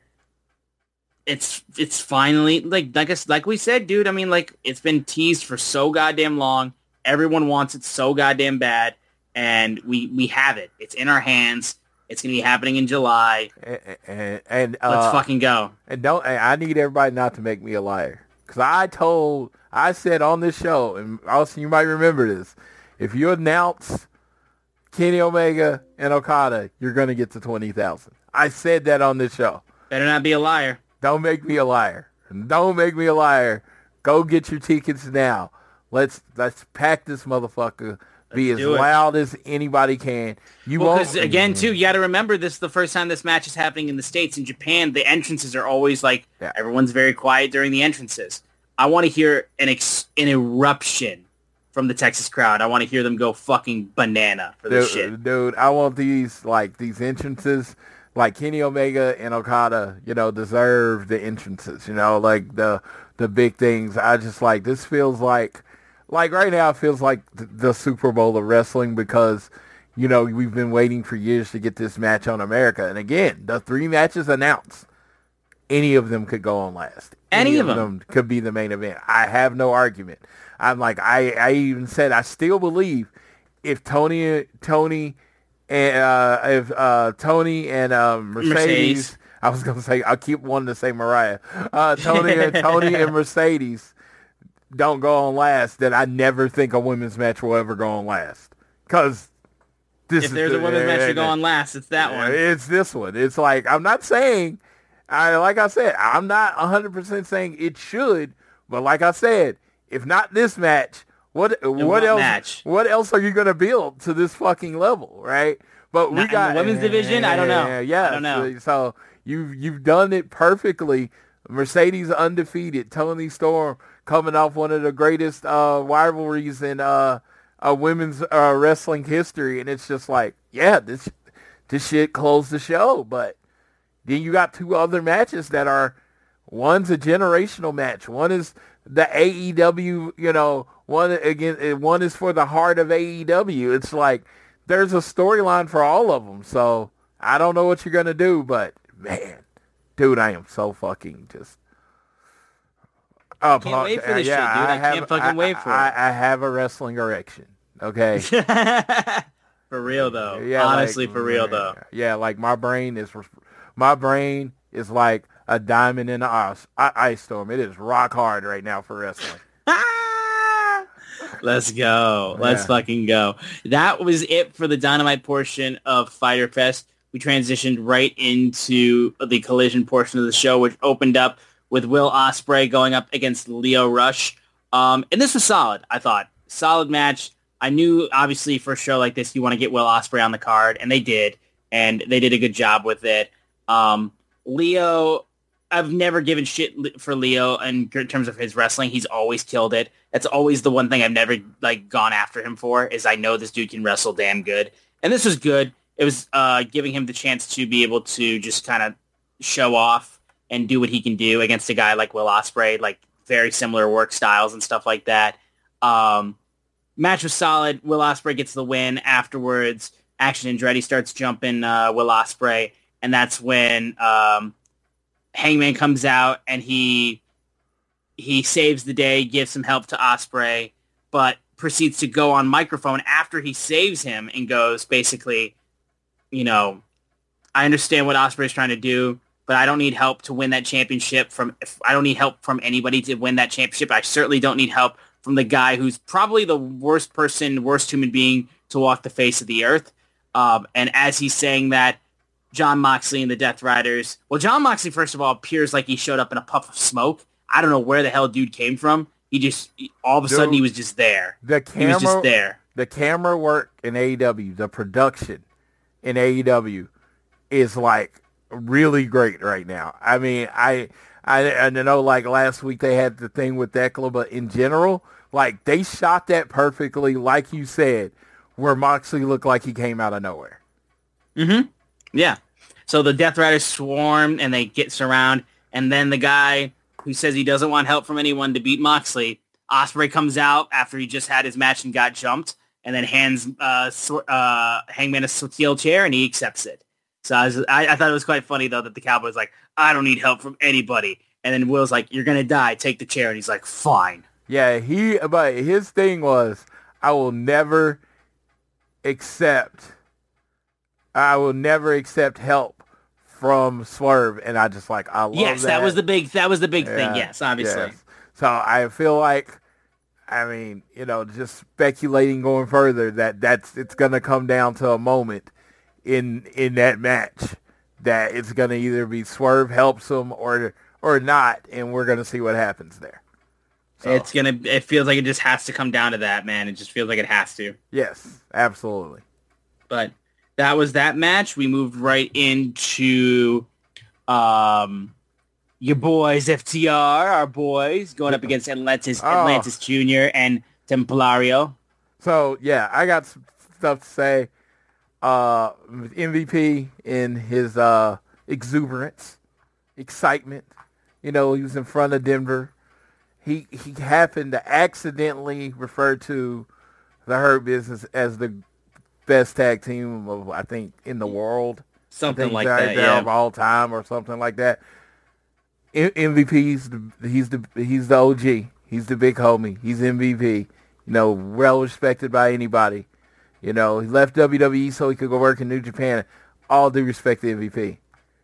It's it's finally like like us like we said, dude. I mean, like it's been teased for so goddamn long. Everyone wants it so goddamn bad, and we we have it. It's in our hands. It's gonna be happening in July. And, and, and uh, let's fucking go. And don't. And I need everybody not to make me a liar, because I told, I said on this show, and also you might remember this. If you announce Kenny Omega and Okada, you're gonna get to twenty thousand. I said that on this show. Better not be a liar. Don't make me a liar. Don't make me a liar. Go get your tickets now. Let's let's pack this motherfucker. Let's be as loud as anybody can. You well, won't. Because again, too, you got to remember this is the first time this match is happening in the States. In Japan, the entrances are always like yeah. everyone's very quiet during the entrances. I want to hear an ex- an eruption from the Texas crowd. I want to hear them go fucking banana for this dude, shit. Dude, I want these like these entrances. Like Kenny Omega and Okada, you know, deserve the entrances, you know, like the the big things. I just like, this feels like, like right now it feels like the, the Super Bowl of wrestling because, you know, we've been waiting for years to get this match on America. And again, the three matches announced, any of them could go on last. Any, any of them. them could be the main event. I have no argument. I'm like, I, I even said, I still believe if Tony, Tony, And uh, if uh, Tony and uh, Mercedes, Mercedes, I was gonna say, I keep wanting to say Mariah. Uh, Tony and Tony and Mercedes don't go on last, then I never think a women's match will ever go on last. Because this if is there's the, a women's uh, match to go on last, it's that one. It's this one. It's like, I'm not saying, I like I said, I'm not one hundred percent saying it should, but like I said, if not this match, What what, what else? Match. What else are you gonna build to this fucking level, right? But we Not got in the women's division. I don't know. Yeah, I don't know. So, so you you've done it perfectly. Mercedes undefeated. Tony Storm coming off one of the greatest uh, rivalries in uh, uh, women's uh, wrestling history, and it's just like, yeah, this this shit closed the show. But then you got two other matches that are, one's a generational match. One is the A E W, you know. One again, one is for the heart of A E W. It's like there's a storyline for all of them. So I don't know what you're gonna do, but man, dude, I am so fucking just. I can't wait for this yeah, shit, dude. I, I have, can't fucking I, wait for I, it. I have a wrestling erection. Okay. For real though. Yeah, honestly, like, for real though. Yeah, like my brain is, my brain is like a diamond in the ice, ice storm. It is rock hard right now for wrestling. Let's go. Let's yeah. fucking go. That was it for the Dynamite portion of Fyter Fest. We transitioned right into the Collision portion of the show, which opened up with Will Ospreay going up against Lio Rush. Um, and this was solid, I thought. Solid match. I knew, obviously, for a show like this, you want to get Will Ospreay on the card, and they did. And they did a good job with it. Um, Lio... I've never given shit for Lio in terms of his wrestling. He's always killed it. That's always the one thing I've never like gone after him for, is I know this dude can wrestle damn good. And this was good. It was uh, giving him the chance to be able to just kind of show off and do what he can do against a guy like Will Ospreay, like very similar work styles and stuff like that. Um, match was solid. Will Ospreay gets the win. Afterwards, Action Andretti starts jumping uh, Will Ospreay, and that's when... Um, Hangman comes out and he he saves the day, gives some help to Ospreay, but proceeds to go on microphone after he saves him and goes basically, you know, I understand what Ospreay is trying to do, but I don't need help to win that championship from. If I don't need help from anybody to win that championship. I certainly don't need help from the guy who's probably the worst person, worst human being to walk the face of the earth. Um, and as he's saying that, Jon Moxley and the Death Riders. Well, Jon Moxley, first of all, appears like he showed up in a puff of smoke. I don't know where the hell dude came from. He just, all of a dude, sudden, he was just there. The camera, he was just there. The camera work in A E W, the production in A E W is like really great right now. I mean, I, I, I know like last week they had the thing with Thekla, but in general, like they shot that perfectly, like you said, where Moxley looked like he came out of nowhere. Mm-hmm. Yeah. So the Death Riders swarm and they get surround, and then the guy who says he doesn't want help from anyone to beat Moxley, Ospreay comes out after he just had his match and got jumped, and then hands uh, uh, Hangman a steel chair, and he accepts it. So I, was, I, I thought it was quite funny, though, that the Cowboy's like, I don't need help from anybody. And then Will's like, you're going to die. Take the chair. And he's like, fine. Yeah, he, but his thing was, I will never accept, I will never accept help from Swerve. And I just like, I love yes, that. that was the big, that was the big yeah, thing. Yes, obviously. Yes. So I feel like, I mean, you know, just speculating going further that that's, it's going to come down to a moment in, in that match that it's going to either be Swerve helps him or, or not. And we're going to see what happens there. So, it's gonna. It feels like it just has to come down to that, man. It just feels like it has to. Yes, absolutely. But that was that match. We moved right into um, your boys F T R, our boys, going up against Atlantis, Oh. Atlantis Junior and Templario. So yeah, I got some stuff to say. Uh, M V P in his uh exuberance, excitement. You know, he was in front of Denver. He he happened to accidentally refer to the Hurt Business as the best tag team of, I think, in the world. Something I think like they're- that, they're yeah. of all time or something like that. M- MVP's the, he's the he's the O G. He's the big homie. He's M V P. You know, well respected by anybody. You know, he left W W E so he could go work in New Japan. All due respect to M V P.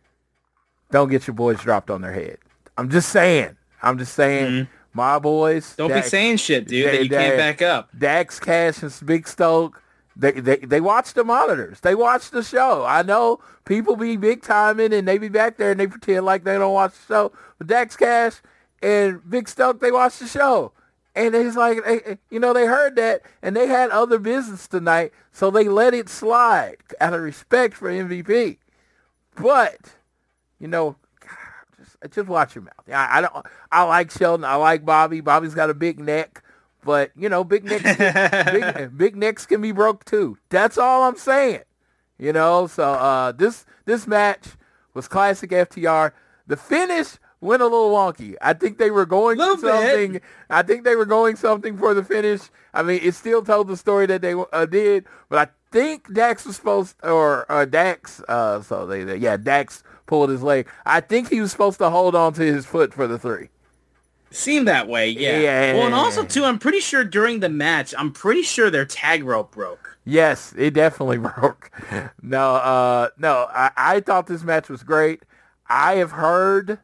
Don't get your boys dropped on their head. I'm just saying. I'm just saying. Mm-hmm. My boys. Don't Dax, be saying shit, dude, that you Da- can't Da- back up. Dax, Cash, and Big Stoke. They, they they watch the monitors. They watch the show. I know people be big timing and they be back there and they pretend like they don't watch the show. But Dax, Cash, and Big Stoke, they watch the show. And it's like, they, you know, they heard that and they had other business tonight, so they let it slide out of respect for M V P. But, you know, just, just watch your mouth. I, I don't. I like Sheldon. I like Bobby. Bobby's got a big neck. But, you know, big necks, big, big necks can be broke too. That's all I'm saying. You know, so uh, this this match was classic F T R. The finish went a little wonky. I think they were going Little for something. bit. I think they were going something for the finish. I mean, it still told the story that they uh, did, but I think Dax was supposed, or uh, Dax, uh, so they, they, yeah, Dax pulled his leg. I think he was supposed to hold on to his foot for the three. Seemed that way, yeah. Yeah. Well, and also, too, I'm pretty sure during the match, I'm pretty sure their tag rope broke. Yes, it definitely broke. No, uh, no, I, I thought this match was great. I have heard,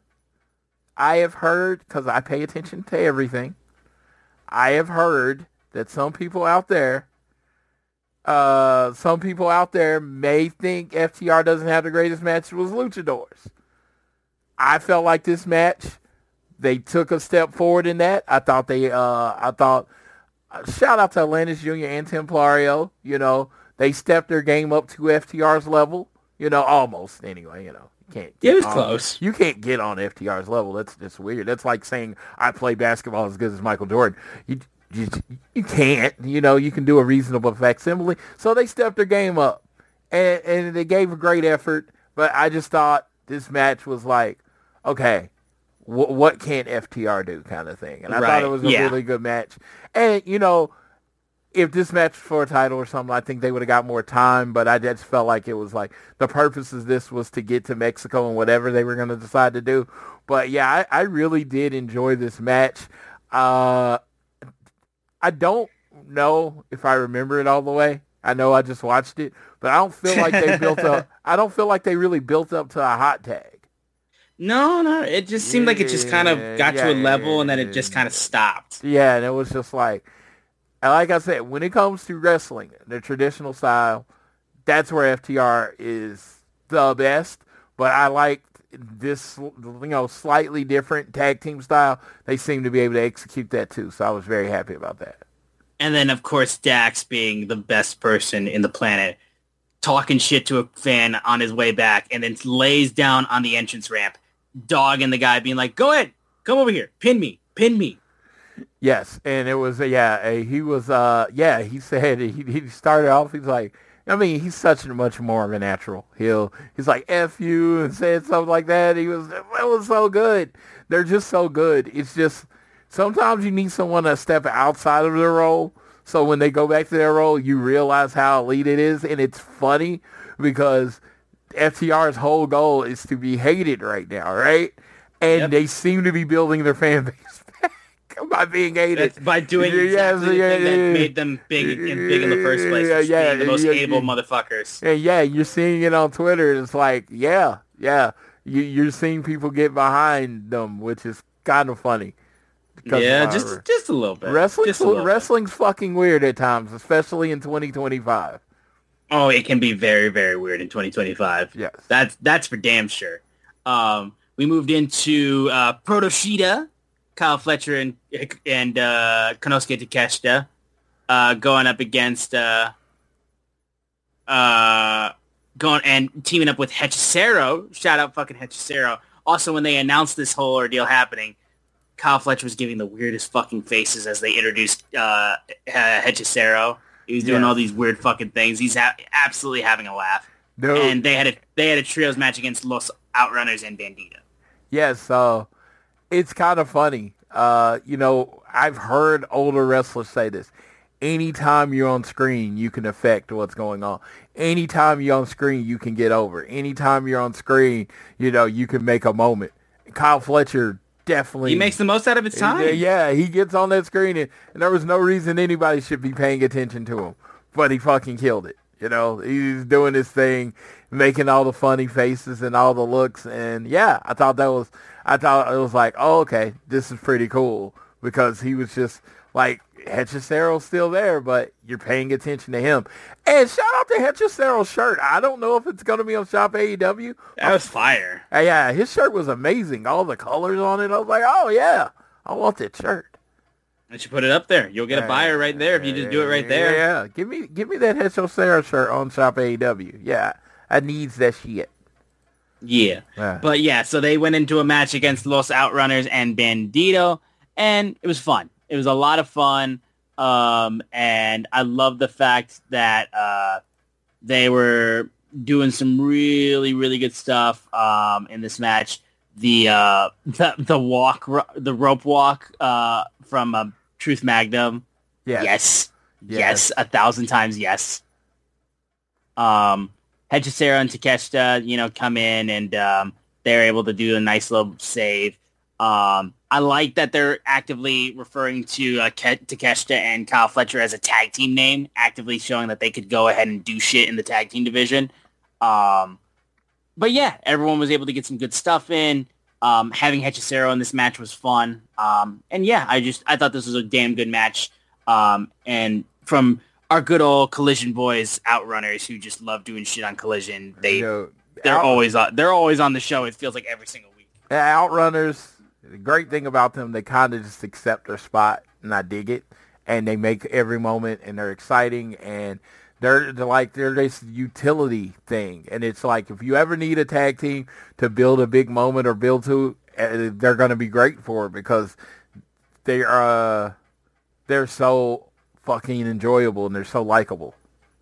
I have heard, because I pay attention to everything, I have heard that some people out there, uh, some people out there may think F T R doesn't have the greatest match with Luchadors. I felt like this match, they took a step forward in that. I thought they, uh, I thought, uh, shout out to Atlantis Junior and Templario. You know, they stepped their game up to F T R's level. You know, almost anyway. You know, you can't. It was on- close. You can't get on F T R's level. That's just weird. That's like saying I play basketball as good as Michael Jordan. You, you, you can't. You know, you can do a reasonable facsimile. So they stepped their game up, and and they gave a great effort. But I just thought this match was like, okay, wh- what can F T R do, kind of thing. And I thought Right, it was a yeah. really good match. And you know, if this match was for a title or something, I think they would have got more time. But I just felt like it was like the purpose of this was to get to Mexico and whatever they were going to decide to do. But yeah, I, I really did enjoy this match. Uh, I don't know if I remember it all the way. I know I just watched it, but I don't feel like they built up. I don't feel like they really built up to a hot tag. No, no, it just seemed like it just kind of got to a Yeah, level and then it just kind of stopped. Yeah, and it was just like, and like I said, when it comes to wrestling, the traditional style, that's where F T R is the best. But I like this, you know, slightly different tag team style. They seem to be able to execute that too. So I was very happy about that. And then, of course, Dax being the best person in the planet, talking shit to a fan on his way back, and then lays down on the entrance ramp, dogging the guy, being like, go ahead, come over here, pin me, pin me. Yes, and it was, uh, yeah, uh, he was, uh, yeah, he said, he, he started off, he's like, I mean, he's such a much more of a natural. He'll, he's like, F you, and said something like that. He was, that was so good. They're just so good. It's just, sometimes you need someone to step outside of their role, so when they go back to their role, you realize how elite it is, and it's funny because F T R's whole goal is to be hated right now, right? And Yep. they seem to be building their fan base back by being hated. That's by doing Yeah, exactly yeah, the thing yeah, that yeah. made them big and big in the first place, Yeah, which yeah, being the most yeah, able yeah. motherfuckers. And yeah, you're seeing it on Twitter. It's like, yeah, yeah. You, you're seeing people get behind them, which is kind of funny. 'Cause, Yeah, uh, just just a little bit. Wrestling's, Just a little bit. wrestling's fucking weird at times, especially in twenty twenty-five. Oh, it can be very, very weird in twenty twenty-five. Yes. That's that's for damn sure. Um, we moved into uh, Proto Shida, Kyle Fletcher and and uh, Konosuke Takeshita uh, going up against uh, uh, going and teaming up with Hechicero. Shout out fucking Hechicero. Also, when they announced this whole ordeal happening, Kyle Fletcher was giving the weirdest fucking faces as they introduced uh, Hechicero. He was doing Yeah. all these weird fucking things. He's ha- absolutely having a laugh. Dude. And they had a they had a trios match against Los Outrunners and Bandito. Yes, so it's kind of funny. Uh, you know, I've heard older wrestlers say this. Anytime you're on screen, you can affect what's going on. Anytime you're on screen, you can get over. Anytime you're on screen, you know, you can make a moment. Kyle Fletcher definitely... He makes the most out of his time. Yeah, he gets on that screen, and, and there was no reason anybody should be paying attention to him. But he fucking killed it. You know, he's doing his thing, making all the funny faces and all the looks. And, yeah, I thought that was... I thought it was like, oh, okay, this is pretty cool. Because he was just, like, Hechicero's still there, but you're paying attention to him. And shout out to Hechicero's shirt. I don't know if it's going to be on Shop A E W. That was fire. Uh, yeah, his shirt was amazing. All the colors on it. I was like, oh, yeah, I want that shirt. I should put it up there. You'll get a buyer right there if you just do it right there. Yeah, give me give me that Hechicero shirt on Shop A E W. Yeah, I needs that shit. Yeah. Yeah. But yeah, so they went into a match against Los Outrunners and Bandito, and it was fun. It was a lot of fun. Um, and I love the fact that uh, they were doing some really, really good stuff um, in this match. The uh, the the walk, the rope walk uh, from uh, Truth Magnum. Yes. Yes. Yes. Yes. A thousand times yes. Um, Hechicero and Takeshita, you know, come in and um, they're able to do a nice little save. Um, I like that they're actively referring to uh, Ke- Takeshita and Kyle Fletcher as a tag team name, actively showing that they could go ahead and do shit in the tag team division. Um, but yeah, everyone was able to get some good stuff in. Um, having Hechicero in this match was fun. Um, and yeah, I just I thought this was a damn good match. Um, and from our good old Collision boys, Outrunners, who just love doing shit on Collision, they You know, they're Out- always on, they're always on the show. It feels like every single week. Outrunners, the great thing about them, they kind of just accept their spot, and I dig it. And they make every moment, and they're exciting, and they're, they're like they're this utility thing. And it's like if you ever need a tag team to build a big moment or build to, uh, they're going to be great for it because they are uh, they're so fucking enjoyable and they're so likable.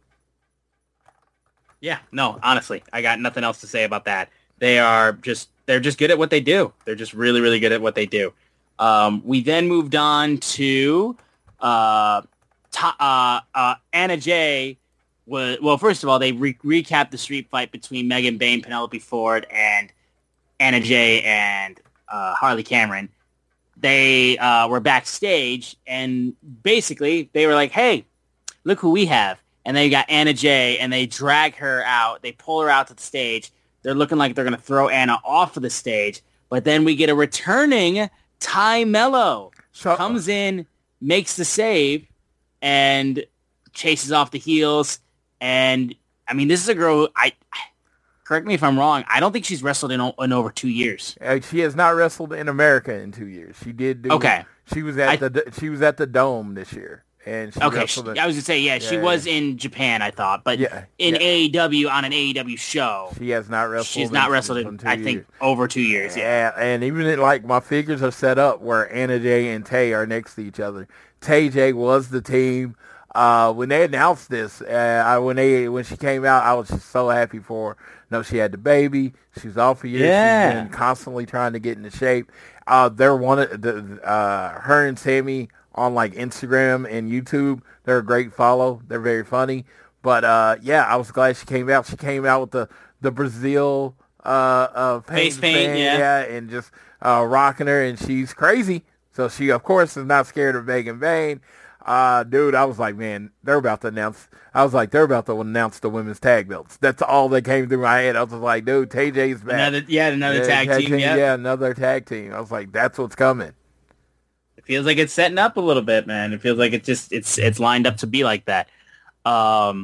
Yeah, no, honestly, I got nothing else to say about that. They are just they're just good at what they do. They're just really, really good at what they do. Um, we then moved on to uh, to, uh, uh, Anna Jay. Was, well, first of all, they re- recapped the street fight between Megan Bayne, Penelope Ford, and Anna Jay and uh, Harley Cameron. They uh, were backstage, and basically they were like, hey, look who we have. And they got Anna Jay, and they drag her out. They pull her out to the stage. They're looking like they're going to throw Anna off of the stage. But then we get a returning Ty Mello. So- Comes in, makes the save, and chases off the heels. And, I mean, this is a girl who, I, correct me if I'm wrong, I don't think she's wrestled in, o- in over two years. Uh, she has not wrestled in America in two years. She did do. Okay. She was at I- the she was at the Dome this year, and she Okay, she, wrestled in- I was going to say, yeah, she Yeah, was yeah. in Japan, I thought. But Yeah, in yeah. A E W, on an A E W show, She has not wrestled. she's not wrestled in, two I years. think, over two years. Yeah. Yeah, and even it, like my figures are set up where Anna Jay and Tay are next to each other. Tay J was the team. Uh, when they announced this, uh, I, when they when she came out, I was just so happy for her. No, she had the baby. She was off for years. Yeah. She's been constantly trying to get into shape. Uh, they're one of the uh, her and Sammy on like Instagram and YouTube. They're a great follow. They're very funny. But uh, yeah, I was glad she came out. She came out with the the Brazil uh, uh, Face paint, paint, thing, yeah. and just uh, rocking her, and she's crazy. So she, of course, is not scared of Megan Vane. Uh, dude, I was like, man, they're about to announce. I was like, they're about to announce the women's tag belts. That's all that came through my head. I was like, dude, T J's back. Another, yeah, another yeah, tag, tag team. Yeah. yeah, another tag team. I was like, that's what's coming. It feels like it's setting up a little bit, man. It feels like it's just it's it's lined up to be like that. Um,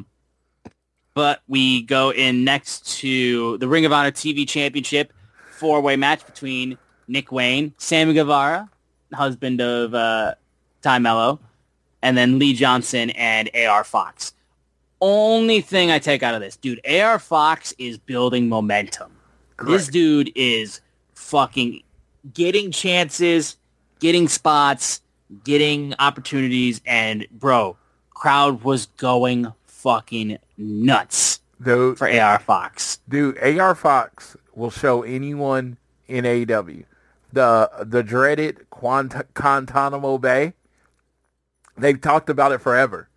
but we go in next to the Ring of Honor T V Championship four-way match between Nick Wayne, Sammy Guevara, husband of uh, Ty Mello, and then Lee Johnson and A R Fox. Only thing I take out of this, dude, A R Fox is building momentum. Correct. This dude is fucking getting chances, getting spots, getting opportunities, and bro, crowd was going fucking nuts Dude, for A R Fox. Dude, A R Fox will show anyone in A E W. The the dreaded Quant- Guantanamo Bay, they've talked about it forever.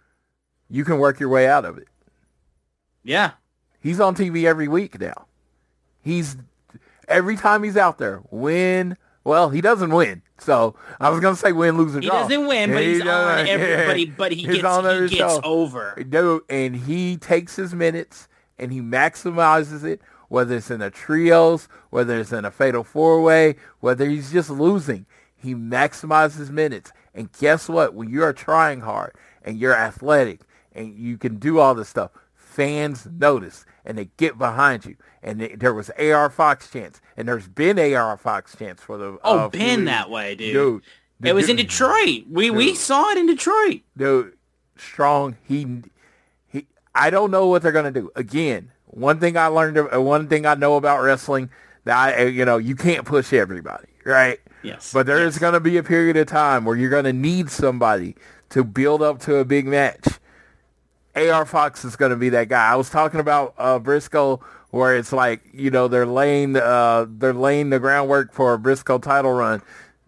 You can work your way out of it. Yeah. He's on T V every week now. He's every time he's out there, win. Well, he doesn't win. So I was gonna say win, lose, or He draw. doesn't win, but He he's doesn't- on every, yeah. but he, but he He's gets, on he every gets show. over. Dude, and he takes his minutes and he maximizes it, whether it's in a trios, whether it's in a fatal four-way, whether he's just losing. He maximizes minutes. And guess what? When you're trying hard and you're athletic and you can do all this stuff, fans notice and they get behind you. And they, there was A R Fox chance, and there's been A R Fox chance for the Oh, uh, been few- that way, dude. dude. It was in dude- Detroit. We we Dude. saw it in Detroit. Dude, strong. He, he. I don't know what they're gonna do. Again, one thing I learned, uh, one thing I know about wrestling, that I, uh, you know, you can't push everybody, right? Yes. But there is yes. gonna be a period of time where you're gonna need somebody to build up to a big match. A R Fox is gonna be that guy. I was talking about uh, Briscoe, where it's like, you know, they're laying, uh, they're laying the groundwork for a Briscoe title run.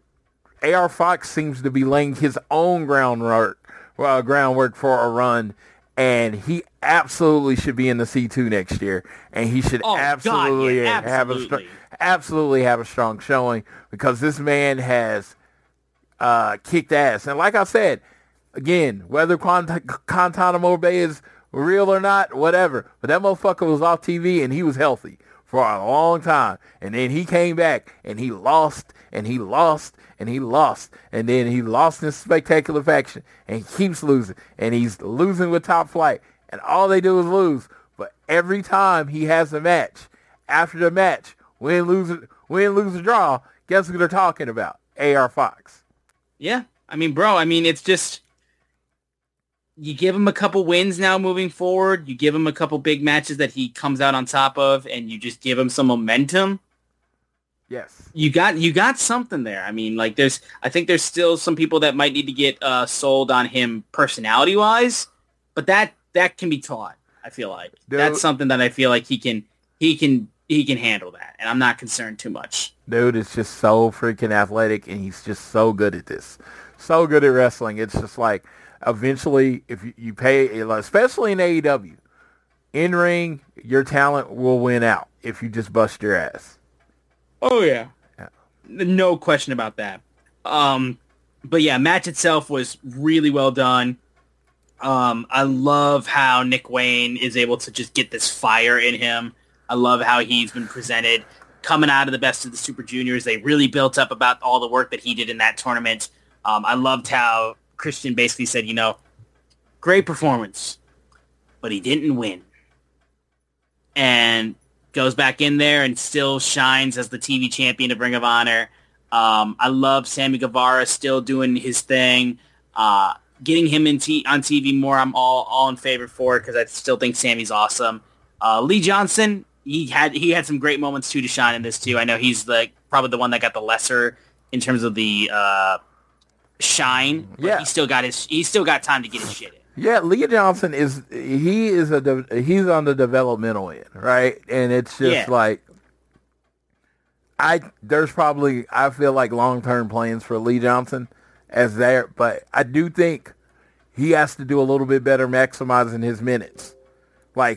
A R Fox seems to be laying his own groundwork, uh, groundwork for a run, and he absolutely should be in the C two next year, and he should Oh, God, absolutely yeah, have a absolutely. str- absolutely have a strong showing, because this man has uh, kicked ass. And like I said, again, whether Quant- Guantanamo Bay is real or not, whatever, but that motherfucker was off T V and he was healthy for a long time, and then he came back and he lost and he lost and he lost, and then he lost in Spectacular Faction, and he keeps losing, and he's losing with Top Flight, and all they do is lose. But every time he has a match, after the match, win, lose, win, lose, or draw, guess who they're talking about? A R Fox. Yeah. I mean, bro, I mean, it's just, you give him a couple wins now moving forward. You give him a couple big matches that he comes out on top of, and you just give him some momentum. Yes. You got you got something there. I mean, like, there's, I think there's still some people that might need to get uh, sold on him personality-wise, but that that can be taught. I feel like Dude. that's something that I feel like he can he can he can handle that, and I'm not concerned too much. Dude is just so freaking athletic, and he's just so good at this. So good at wrestling. It's just like, eventually, if you, you pay, especially in A E W, in-ring, your talent will win out if you just bust your ass. Oh yeah. Yeah. No question about that. Um, but yeah, match itself was really well done. Um, I love how Nick Wayne is able to just get this fire in him. I love how he's been presented coming out of the Best of the Super Juniors. They really built up about all the work that he did in that tournament. Um, I loved how Christian basically said, you know, great performance, but he didn't win. And goes back in there and still shines as the T V champion of Ring of Honor. Um, I love Sammy Guevara still doing his thing. Uh, getting him in t- on T V more, I'm all all in favor for it, because I still think Sammy's awesome. Uh, Lee Johnson, he had he had some great moments too to shine in this too. I know he's like probably the one that got the lesser in terms of the uh, shine. But Yeah. he still got his he still got time to get his shit in. Yeah, Leah Johnson is he is a de- he's on the developmental end, right? And it's just Yeah. like I there's probably I feel like long term plans for Lee Johnson as there, but I do think he has to do a little bit better maximizing his minutes. Like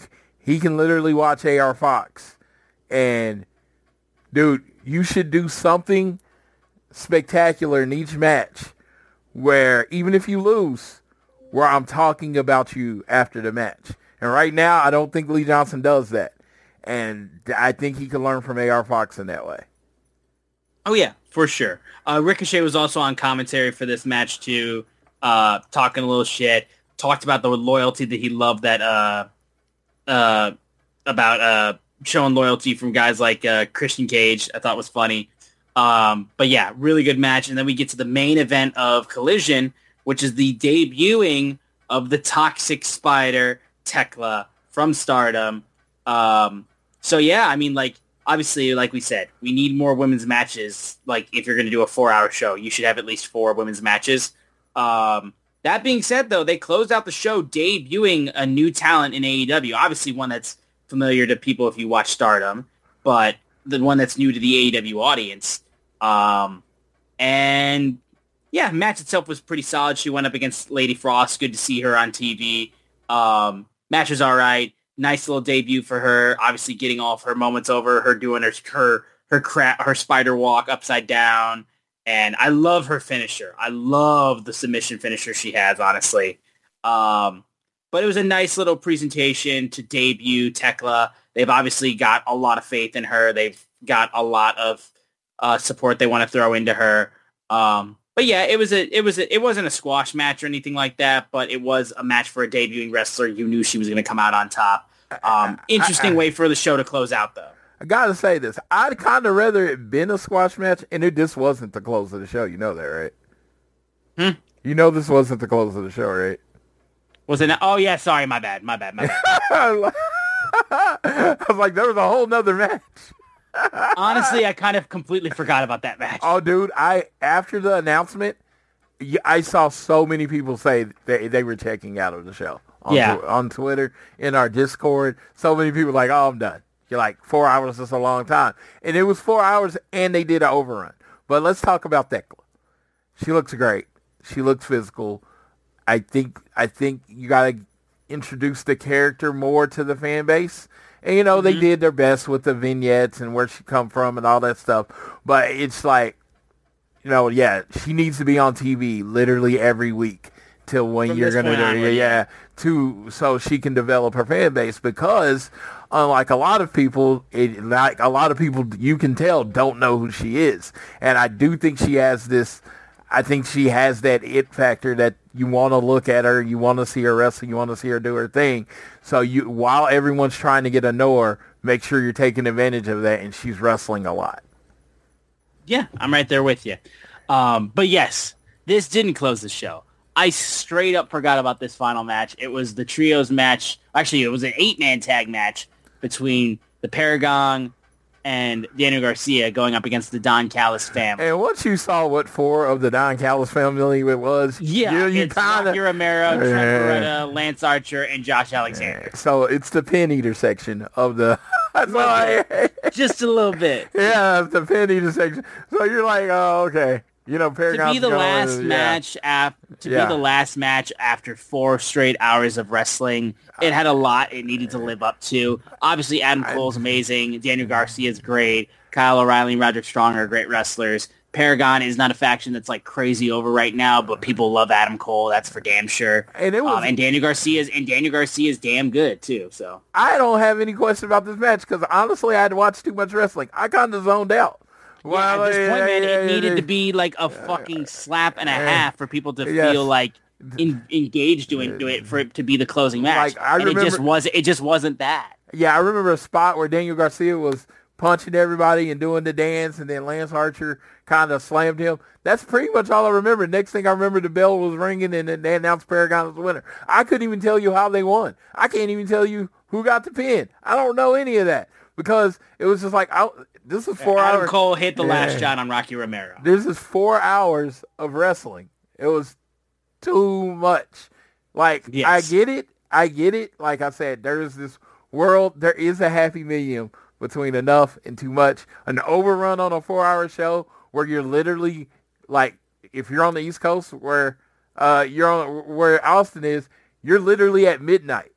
he can literally watch A R Fox. And, dude, you should do something spectacular in each match where, even if you lose, where I'm talking about you after the match. And right now, I don't think Lee Johnson does that. And I think he can learn from A R Fox in that way. Oh, yeah, for sure. Uh, Ricochet was also on commentary for this match, too, uh, talking a little shit. Talked about the loyalty that he loved that uh, uh, about uh, showing loyalty from guys like uh, Christian Cage. I thought was funny. Um, but, yeah, really good match. And then we get to the main event of Collision, which is the debuting of the Toxic Spider, Tekla, from Stardom. Um, so, yeah, I mean, like, obviously, like we said, we need more women's matches. Like, if you're going to do a four-hour show, you should have at least four women's matches. Um, that being said, though, they closed out the show debuting a new talent in A E W. Obviously, one that's familiar to people if you watch Stardom, but the one that's new to the A E W audience. Um, and, yeah, match itself was pretty solid. She went up against Lady Frost. Good to see her on T V. Um, match was all right. Nice little debut for her. Obviously, getting all of her moments over. Her doing her her her cra- her spider walk upside down, and I love her finisher. I love the submission finisher she has. Honestly, um, but it was a nice little presentation to debut Tekla. They've obviously got a lot of faith in her. They've got a lot of uh, support they want to throw into her. Um, but yeah, it was a it was a, it wasn't a squash match or anything like that, but it was a match for a debuting wrestler. You knew she was going to come out on top. Um, interesting I, I, way for the show to close out, though. I gotta say this: I'd kind of rather it been a squash match, and it just wasn't the close of the show. You know that, right? Hmm? You know this wasn't the close of the show, right? Was it? Not? Oh yeah, sorry, my bad, my bad, my bad. I was like, there was a whole nother match. Honestly, I kind of completely forgot about that match. Oh, dude, I after the announcement, I saw so many people say they they were checking out of the show. On, yeah. tw- on Twitter, in our Discord, so many people like, oh, I'm done. You're like, four hours is a long time. And it was four hours, and they did an overrun. But let's talk about Tekla. She looks great. She looks physical. I think I think you got to introduce the character more to the fan base. And, you know, mm-hmm. they did their best with the vignettes and where she come from and all that stuff. But it's like, you know, yeah, she needs to be on T V literally every week till when From you're going to do it. Yeah, to so she can develop her fan base because unlike a lot of people, it, like a lot of people you can tell don't know who she is. And I do think she has this, I think she has that it factor that you want to look at her, you want to see her wrestle, you want to see her do her thing. So you, while everyone's trying to get to know her, make sure you're taking advantage of that, and she's wrestling a lot. Yeah, I'm right there with you. Um, but yes, this didn't close the show. I straight up forgot about this final match. It was the trios match. Actually, it was an eight-man tag match between the Paragon and Daniel Garcia going up against the Don Callis family. And once you saw what four of the Don Callis family it was, yeah, you, you it's kinda, Rocky Romero, Trent Beretta, Lance Archer, and Josh Alexander. So it's the pin eater section of the... Just a little bit. Yeah, it's the pin eater section. So you're like, oh, okay. You know, Paragon's to be the going, last yeah. match after to yeah. be the last match after four straight hours of wrestling. It had a lot it needed to live up to. Obviously, Adam Cole's amazing. Daniel Garcia's great. Kyle O'Reilly and Roderick Strong are great wrestlers. Paragon is not a faction that's like crazy over right now, but people love Adam Cole. That's for damn sure. And it was, um, and Daniel Garcia's and Daniel Garcia's damn good too. So I don't have any question about this match because honestly, I had watched too much wrestling. I kind of zoned out. Yeah, well, at this point, man, it needed to be like a fucking slap and a half for people to yes. feel like in, engaged doing do it for it to be the closing match. Like, I and remember, it just was it just wasn't that. Yeah, I remember a spot where Daniel Garcia was punching everybody and doing the dance, and then Lance Archer kind of slammed him. That's pretty much all I remember. Next thing I remember, the bell was ringing, and then they announced Paragon as the winner. I couldn't even tell you how they won. I can't even tell you who got the pin. I don't know any of that because it was just like I. This is four Adam hours. Cole hit the last shot on Rocky Romero. This is four hours of wrestling. It was too much. Like, yes. I get it. I get it. Like I said, there is this world. There is a happy medium between enough and too much. An overrun on a four-hour show where you're literally, like, if you're on the East Coast where uh, you're on where Austin is, you're literally at midnight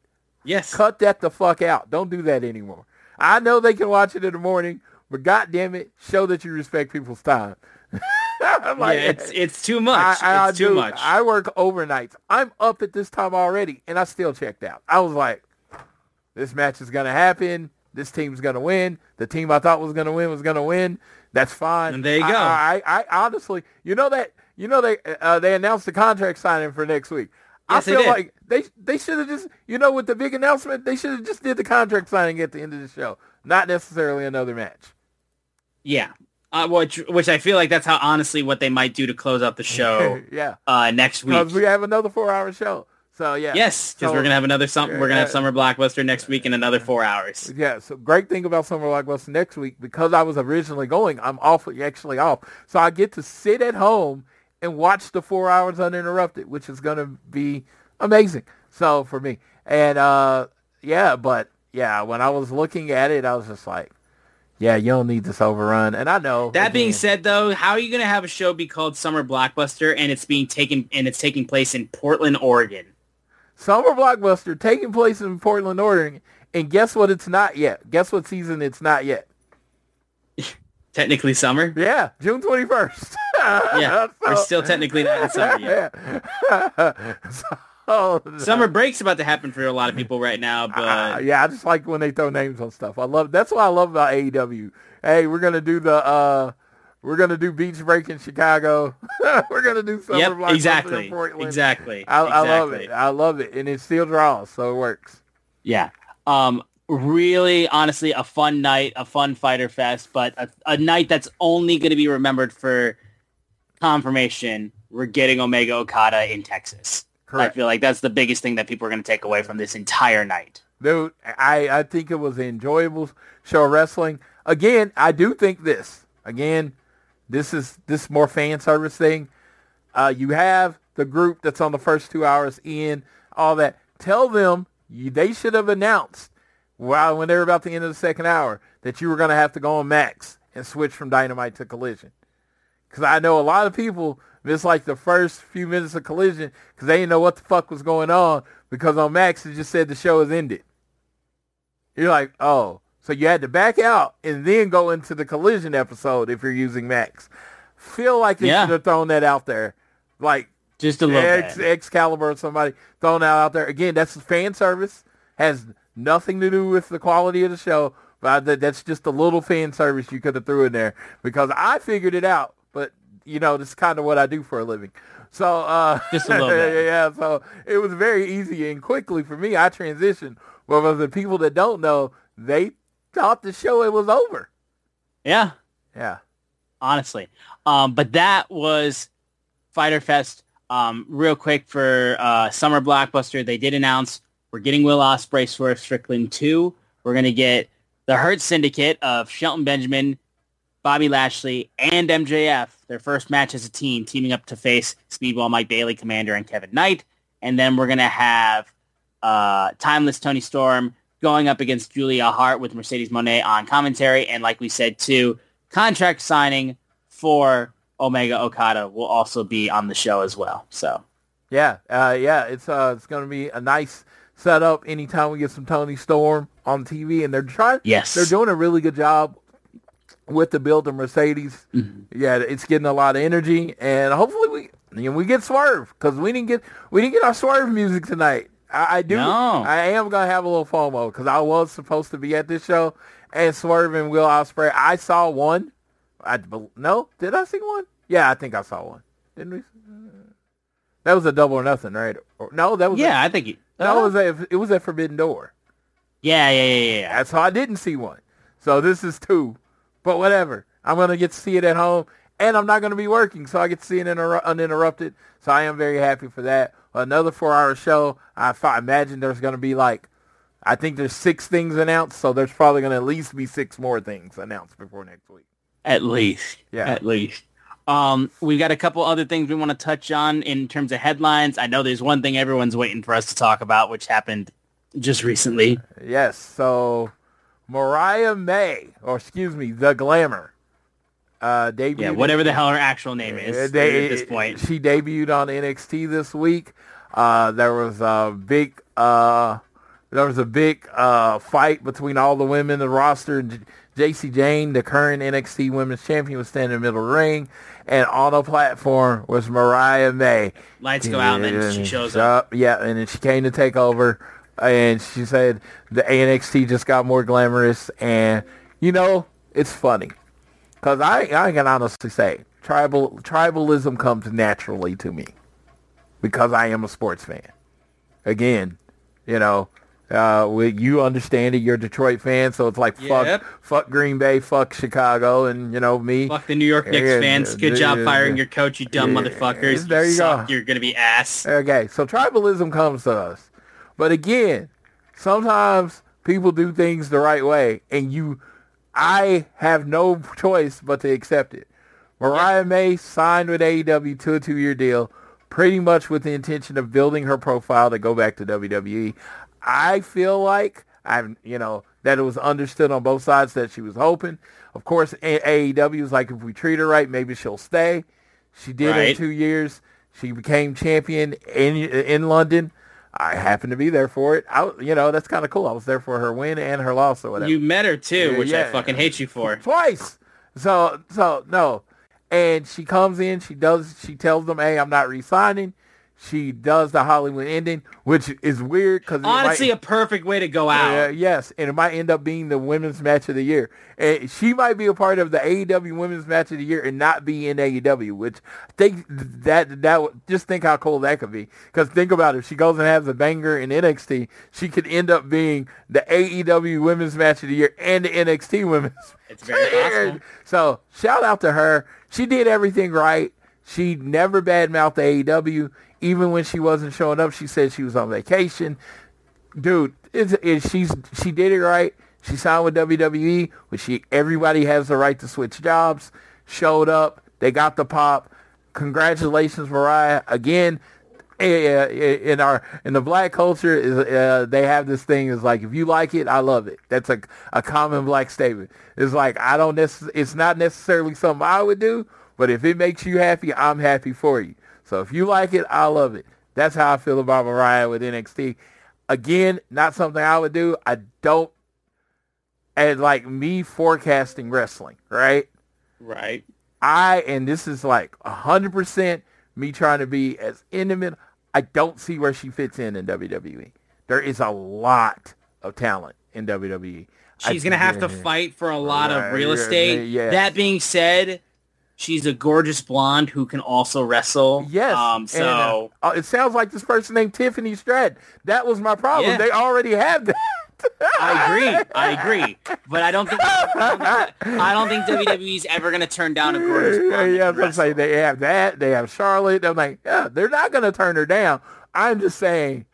Yes. Cut that the fuck out. Don't do that anymore. I know they can watch it in the morning, but God damn it, show that you respect people's time. I'm like, yeah, it's it's too much. I, I it's too do. much. I work overnights. I'm up at this time already, and I still checked out. I was like, this match is going to happen. This team's going to win. The team I thought was going to win was going to win. That's fine. And there you go. I, I, I honestly, you know that, you know they uh, they announced the contract signing for next week. Yes, I feel they did. like they they should have just, you know, with the big announcement, they should have just did the contract signing at the end of the show, not necessarily another match. Yeah. Uh, which, which I feel like that's how, honestly, what they might do to close out the show yeah. uh, next week. Because we have another four-hour show. So, yeah. Yes, because so, we're going to have another sum- we're going to have Summer Blockbuster next week in another four hours. Yeah, so great thing about Summer Blockbuster next week, because I was originally going, I'm off, actually off. So I get to sit at home and watch the four hours uninterrupted, which is going to be amazing. So, for me. And, uh, yeah, but, yeah, when I was looking at it, I was just like, yeah, you don't need this overrun. And I know. That again, being said, though, how are you going to have a show be called Summer Blockbuster and it's being taken and it's taking place in Portland, Oregon? Summer Blockbuster taking place in Portland, Oregon, and guess what? It's not yet. Guess what season it's not yet? Technically summer. Yeah, June twenty-first. Yeah, so, we're still technically not in summer yet. Yeah. so, Summer break's about to happen for a lot of people right now, but uh, yeah, I just like when they throw names on stuff. I love that's what I love about A E W. Hey, we're gonna do the uh, we're gonna do Beach Break in Chicago. We're gonna do Summer yep, Blockbuster exactly, in Portland. exactly. I, exactly. I love it. I love it, and it still draws, so it works. Yeah. Um. Really, honestly, a fun night, a fun Fighter Fest, but a, a night that's only going to be remembered for confirmation. We're getting Omega Okada in Texas. Correct. I feel like that's the biggest thing that people are going to take away from this entire night. Dude, I, I think it was an enjoyable show of wrestling. Again, I do think this. Again, this is this more fan service thing. Uh, you have the group that's on the first two hours in, all that. Tell them you, they should have announced while when they were about to end of the second hour that you were going to have to go on Max and switch from Dynamite to Collision. Because I know a lot of people missed like the first few minutes of Collision because they didn't know what the fuck was going on because on Max it just said the show has ended. You're like, oh, so you had to back out and then go into the Collision episode if you're using Max. Feel like they Yeah. should have thrown that out there. Like Just a little X, bit. Excalibur or somebody throwing that out there. Again, that's fan service. Has nothing to do with the quality of the show, but I, that's just a little fan service you could have threw in there because I figured it out. But you know, this is kind of what I do for a living. So uh, Just a little bit. yeah. So it was very easy and quickly for me. I transitioned. But for the people that don't know, they thought the show it was over. Yeah, Yeah. honestly. Um, but that was Fighter Fest. Um, real quick for uh, Summer Blockbuster, they did announce we're getting Will Ospreay Swerve Strickland two. We're going to get the Hurt Syndicate of Shelton Benjamin, Bobby Lashley, and M J F, their first match as a team, teaming up to face Speedball Mike Bailey, Commander, and Kevin Knight. And then we're going to have uh, Timeless Tony Storm going up against Julia Hart with Mercedes Moné on commentary. And like we said, too, contract signing for Omega Okada will also be on the show as well. So, Yeah, uh, yeah, it's uh, it's going to be a nice setup anytime we get some Tony Storm on T V, and they're trying. Yes. They're doing a really good job with the build of Mercedes. Mm-hmm. Yeah, it's getting a lot of energy, and hopefully we you know, we get Swerve because we didn't get we didn't get our Swerve music tonight. I, I do. No. I am gonna have a little FOMO because I was supposed to be at this show, and Swerve and Will Ospreay. I saw one. I no, did I see one? Yeah, I think I saw one. Didn't we? That was a double or nothing, right? Or, no, that was yeah, A, I think... You, no, it was a, it was at Forbidden Door. Yeah, yeah, yeah, yeah, yeah. That's how I didn't see one. So this is two. But whatever. I'm going to get to see it at home. And I'm not going to be working, so I get to see it inter- uninterrupted. So I am very happy for that. Another four-hour show. I, I imagine there's going to be like, I think there's six things announced, so there's probably going to at least be six more things announced before next week. At least. Yeah. At least. Um, we've got a couple other things we want to touch on in terms of headlines. I know there's one thing everyone's waiting for us to talk about, which happened just recently. Yes, so Mariah May, or excuse me, The Glamour, uh, debuted. Yeah, whatever the hell her actual name is Uh, they- at this point. She debuted on N X T this week. Uh, there was a big, uh, there was a big uh, fight between all the women in the roster. And J C Jane, the current N X T Women's Champion, was standing in the middle of the ring. And on the platform was Mariah May. Lights go out, and then she shows up. Yeah, and then she came to take over. And she said the N X T just got more glamorous. And, you know, it's funny. Because I, I can honestly say, tribal tribalism comes naturally to me. Because I am a sports fan. Again, you know, uh, we, you understand it. You're a Detroit fan, so it's like, Yep. fuck fuck Green Bay, fuck Chicago, and, you know, me. Fuck the New York Knicks Yeah, fans. Good yeah, job yeah, firing yeah. your coach, you dumb Yeah, motherfuckers. there you suck. go. You're going to be ass. Okay, so tribalism comes to us. But again, sometimes people do things the right way, and you, I have no choice but to accept it. Mariah May signed with A E W to a two-year deal, pretty much with the intention of building her profile to go back to W W E. I feel like, I've, you know, that it was understood on both sides that she was hoping. Of course, A E W was like, if we treat her right, maybe she'll stay. She did Right. in two years. She became champion in in London. I happened to be there for it. I, you know, that's kind of cool. I was there for her win and her loss or whatever. You met her, too, Yeah, which I yeah. fucking hate you for. Twice. So, so no. And she comes in, she does, she tells them, hey, I'm not re-signing. She does the Hollywood ending, which is weird because Honestly, a perfect way to go out. uh, yes, and it might end up being the women's match of the year. And she might be a part of the A E W women's match of the year and not be in A E W, which I think that that would- just think how cool that could be. Because think about it, if she goes and has a banger in N X T, she could end up being the A E W women's match of the year and the N X T women's. It's very possible. So shout out to her. She did everything right. She never badmouthed A E W. Even when she wasn't showing up, she said she was on vacation. Dude, it's, it's, she's she did it right. She signed with W W E, which she everybody has the right to switch jobs. Showed up. They got the pop. Congratulations, Mariah. Again, eh, in our in the black culture, is uh, they have this thing is like, if you like it, I love it. That's a a common black statement. It's like I don't necess- It's not necessarily something I would do, but if it makes you happy, I'm happy for you. So if you like it, I love it. That's how I feel about Mariah with N X T. Again, not something I would do. I don't, and like me forecasting wrestling, right? Right. I, and this is like one hundred percent me trying to be as intimate. I don't see where she fits in in W W E. There is a lot of talent in W W E. She's I- going to have to fight for a lot Right, of real yeah, estate. yeah. That being said, she's a gorgeous blonde who can also wrestle. Yes. Um, and, so, uh, it sounds like this person named Tiffany Stratton. That was my problem. Yeah. They already have that. I agree. I agree. But I don't think I don't think, I don't think W W E's ever going to turn down a gorgeous Yeah, blonde. yeah, I that was gonna can say wrestle. they have that. They have Charlotte. I'm like, yeah, they're not gonna turn her down. I'm just saying,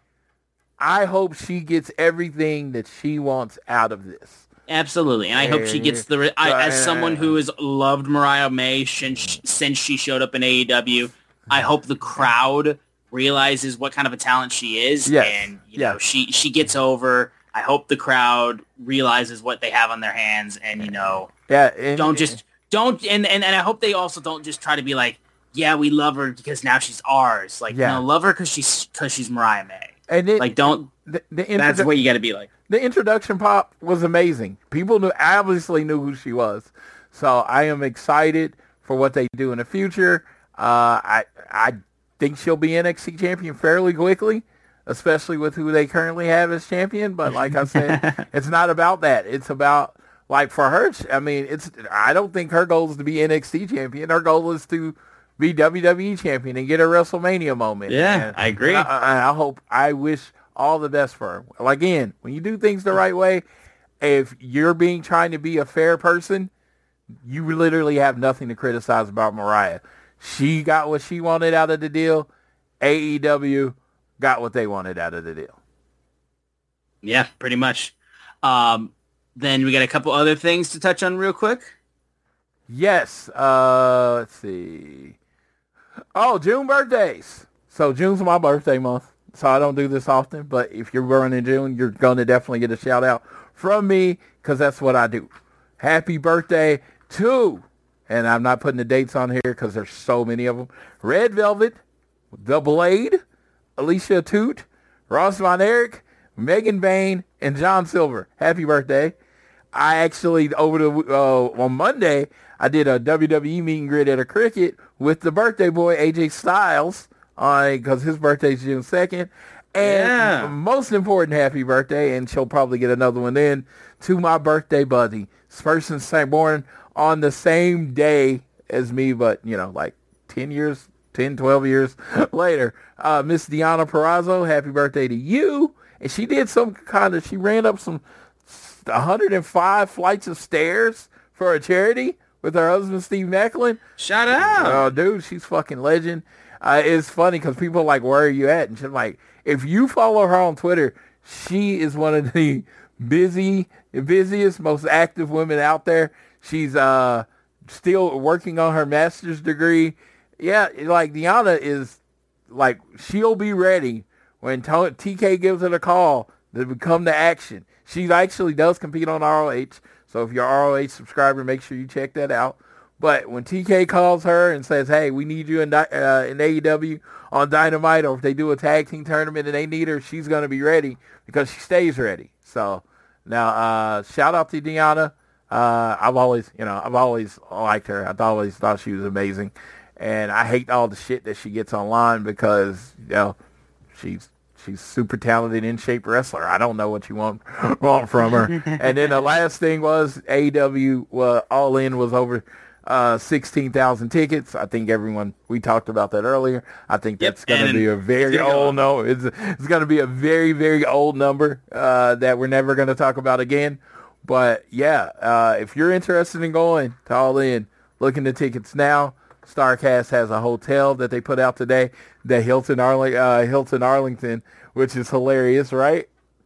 I hope she gets everything that she wants out of this. Absolutely, and I hope she gets the. Re- I, as Uh, someone who has loved Mariah May since since she showed up in A E W, I hope the crowd realizes what kind of a talent she is, Yes, and you know yes. she she gets over. I hope the crowd realizes what they have on their hands, and you know Yeah, and, don't just don't and, and and I hope they also don't just try to be like, yeah, we love her because now she's ours. Like, Yeah. no, love her because she's because she's Mariah May. and it, Like, don't. the, the, That's introdu- what you got to be like. the introduction pop was amazing. People knew obviously knew who she was, so I am excited for what they do in the future. Uh, I I think she'll be N X T champion fairly quickly, especially with who they currently have as champion. But like I said, it's not about that. It's about, like, for her, I mean, it's. I don't think her goal is to be N X T champion. Her goal is to be W W E champion and get a WrestleMania moment. Yeah, And I agree. I, I, I hope. I wish all the best for her. Well, again, when you do things the right way, if you're being trying to be a fair person, you literally have nothing to criticize about Mariah. She got what she wanted out of the deal. A E W got what they wanted out of the deal. Yeah, pretty much. Um, then we got a couple other things to touch on real quick. Yes. Uh, let's see. Oh, June birthdays. So June's my birthday month. So I don't do this often, but if you're born in June, you're going to definitely get a shout out from me because that's what I do. Happy birthday to, and I'm not putting the dates on here because there's so many of them, Red Velvet, The Blade, Alicia Toot, Ross Von Erich, Megan Bain, and John Silver. Happy birthday. I actually, over the uh, on Monday, I did a W W E meet and greet at a cricket with the birthday boy, A J Styles, because his birthday is June second. And Yeah. most important, happy birthday, and she'll probably get another one then, to my birthday buddy. This person's born on the same day as me, but, you know, like ten years, ten, twelve years later. Uh, Miss Deanna Perrazzo, happy birthday to you. And she did some kind of, she ran up some one hundred five flights of stairs for a charity with her husband, Steve Macklin. Shout out. Oh, dude, she's fucking legend. Uh, it's funny because people are like, where are you at? And she's like, if you follow her on Twitter, she is one of the busy, busiest, most active women out there. She's uh, still working on her master's degree. Yeah, like Deanna is like, she'll be ready when T K gives her a call to come to action. She actually does compete on R O H. So if you're an R O H subscriber, make sure you check that out. But when T K calls her and says, hey, we need you in, uh, in A E W on Dynamite, or if they do a tag team tournament and they need her, she's going to be ready because she stays ready. So now, uh, shout out to Deanna. Uh, I've always, you know, I've always liked her. I've always thought she was amazing. And I hate all the shit that she gets online because, you know, she's She's super talented, in-shape wrestler. I don't know what you want, want from her. And then the last thing was A E W uh, All In was over uh, sixteen thousand tickets. I think everyone, we talked about that earlier. I think Yep, that's going to and be a very it's gonna old, no, it's, it's going to be a very, very old number uh, that we're never going to talk about again. But yeah, uh, if you're interested in going to All In, look into tickets now. StarCast has a hotel that they put out today, the Hilton Arling, uh, Hilton Arlington, which is hilarious, right?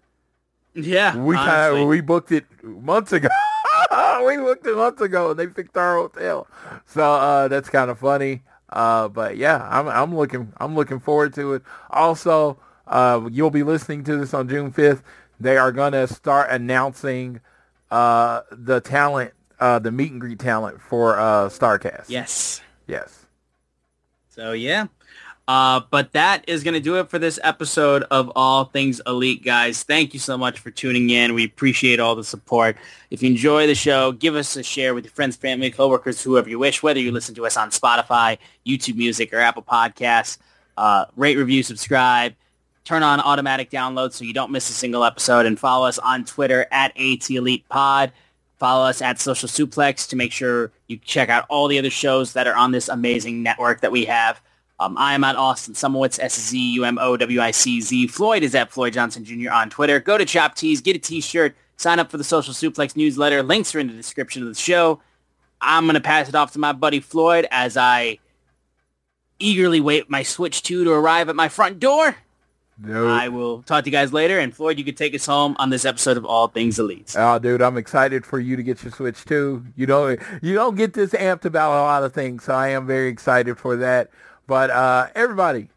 Yeah, We kind honestly. of we booked it months ago. we booked it months ago, and they picked our hotel. So uh, that's kind of funny. Uh, but yeah, I'm I'm looking I'm looking forward to it. Also, uh, you'll be listening to this on June fifth. They are gonna start announcing uh, the talent, uh, the meet and greet talent for uh, StarCast. Yes. Yes. So, yeah. Uh, but that is going to do it for this episode of All Things Elite, guys. Thank you so much for tuning in. We appreciate all the support. If you enjoy the show, give us a share with your friends, family, coworkers, whoever you wish, whether you listen to us on Spotify, YouTube Music, or Apple Podcasts. Uh, rate, review, subscribe. Turn on automatic downloads so you don't miss a single episode. And follow us on Twitter at ATElitePod. Follow us at Social Suplex to make sure you check out all the other shows that are on this amazing network that we have. Um, I am at Austin Sumowitz, S Z U M O W I C Z. Floyd is at Floyd Johnson Junior on Twitter. Go to Chop Tees, get a t-shirt, sign up for the Social Suplex newsletter. Links are in the description of the show. I'm going to pass it off to my buddy Floyd as I eagerly wait my Switch two to arrive at my front door. No. I will talk to you guys later. And Floyd, you can take us home on this episode of All Things Elite. Oh, dude, I'm excited for you to get your Switch too. You don't, you don't get this amped about a lot of things, so I am very excited for that. But uh, everybody,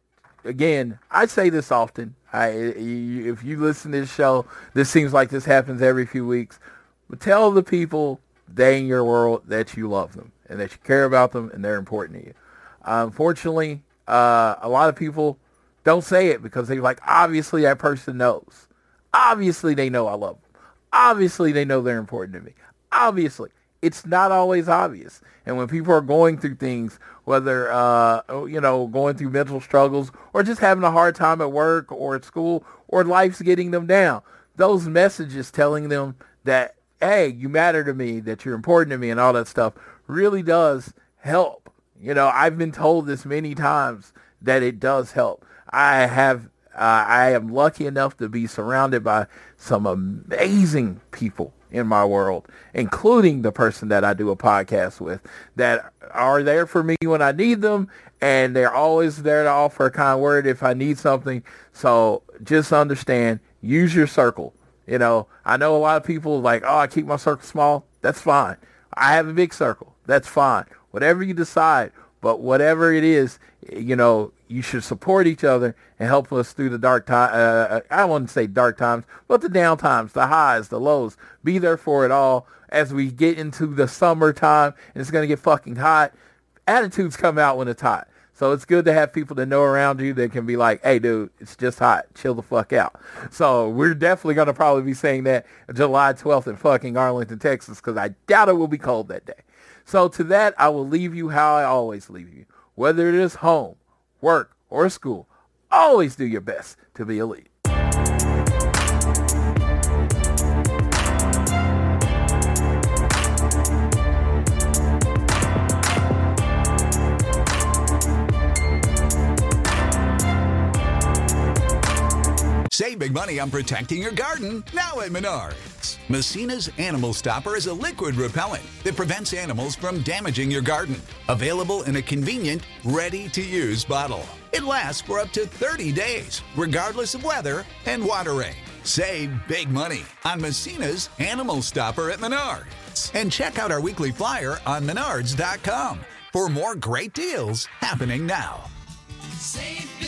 again, I say this often. I, you, if you listen to this show, this seems like this happens every few weeks. But tell the people they in your world that you love them and that you care about them and they're important to you. Uh, unfortunately, uh, a lot of people don't say it because they're like, obviously that person knows. Obviously they know I love them. Obviously they know they're important to me. Obviously. It's not always obvious. And when people are going through things, whether, uh, you know, going through mental struggles or just having a hard time at work or at school or life's getting them down, those messages telling them that, hey, you matter to me, that you're important to me and all that stuff really does help. You know, I've been told this many times that it does help. I have, uh, I am lucky enough to be surrounded by some amazing people in my world, including the person that I do a podcast with, that are there for me when I need them, and they're always there to offer a kind word if I need something. So just understand, use your circle. You know, I know a lot of people like, oh, I keep my circle small. That's fine. I have a big circle. That's fine. Whatever you decide, but whatever it is, you know, you should support each other and help us through the dark time. Uh, I don't want to say dark times, but the down times, the highs, the lows. Be there for it all as we get into the summertime and it's going to get fucking hot. Attitudes come out when it's hot. So it's good to have people that know around you that can be like, hey, dude, it's just hot. Chill the fuck out. So we're definitely going to probably be saying that July twelfth in fucking Arlington, Texas, because I doubt it will be cold that day. So to that, I will leave you how I always leave you. Whether it is home, work, or school, always do your best to be elite. Save big money on protecting your garden now at Menards. Messina's Animal Stopper is a liquid repellent that prevents animals from damaging your garden. Available in a convenient, ready-to-use bottle. It lasts for up to thirty days, regardless of weather and watering. Save big money on Messina's Animal Stopper at Menards. And check out our weekly flyer on menards dot com for more great deals happening now. Save big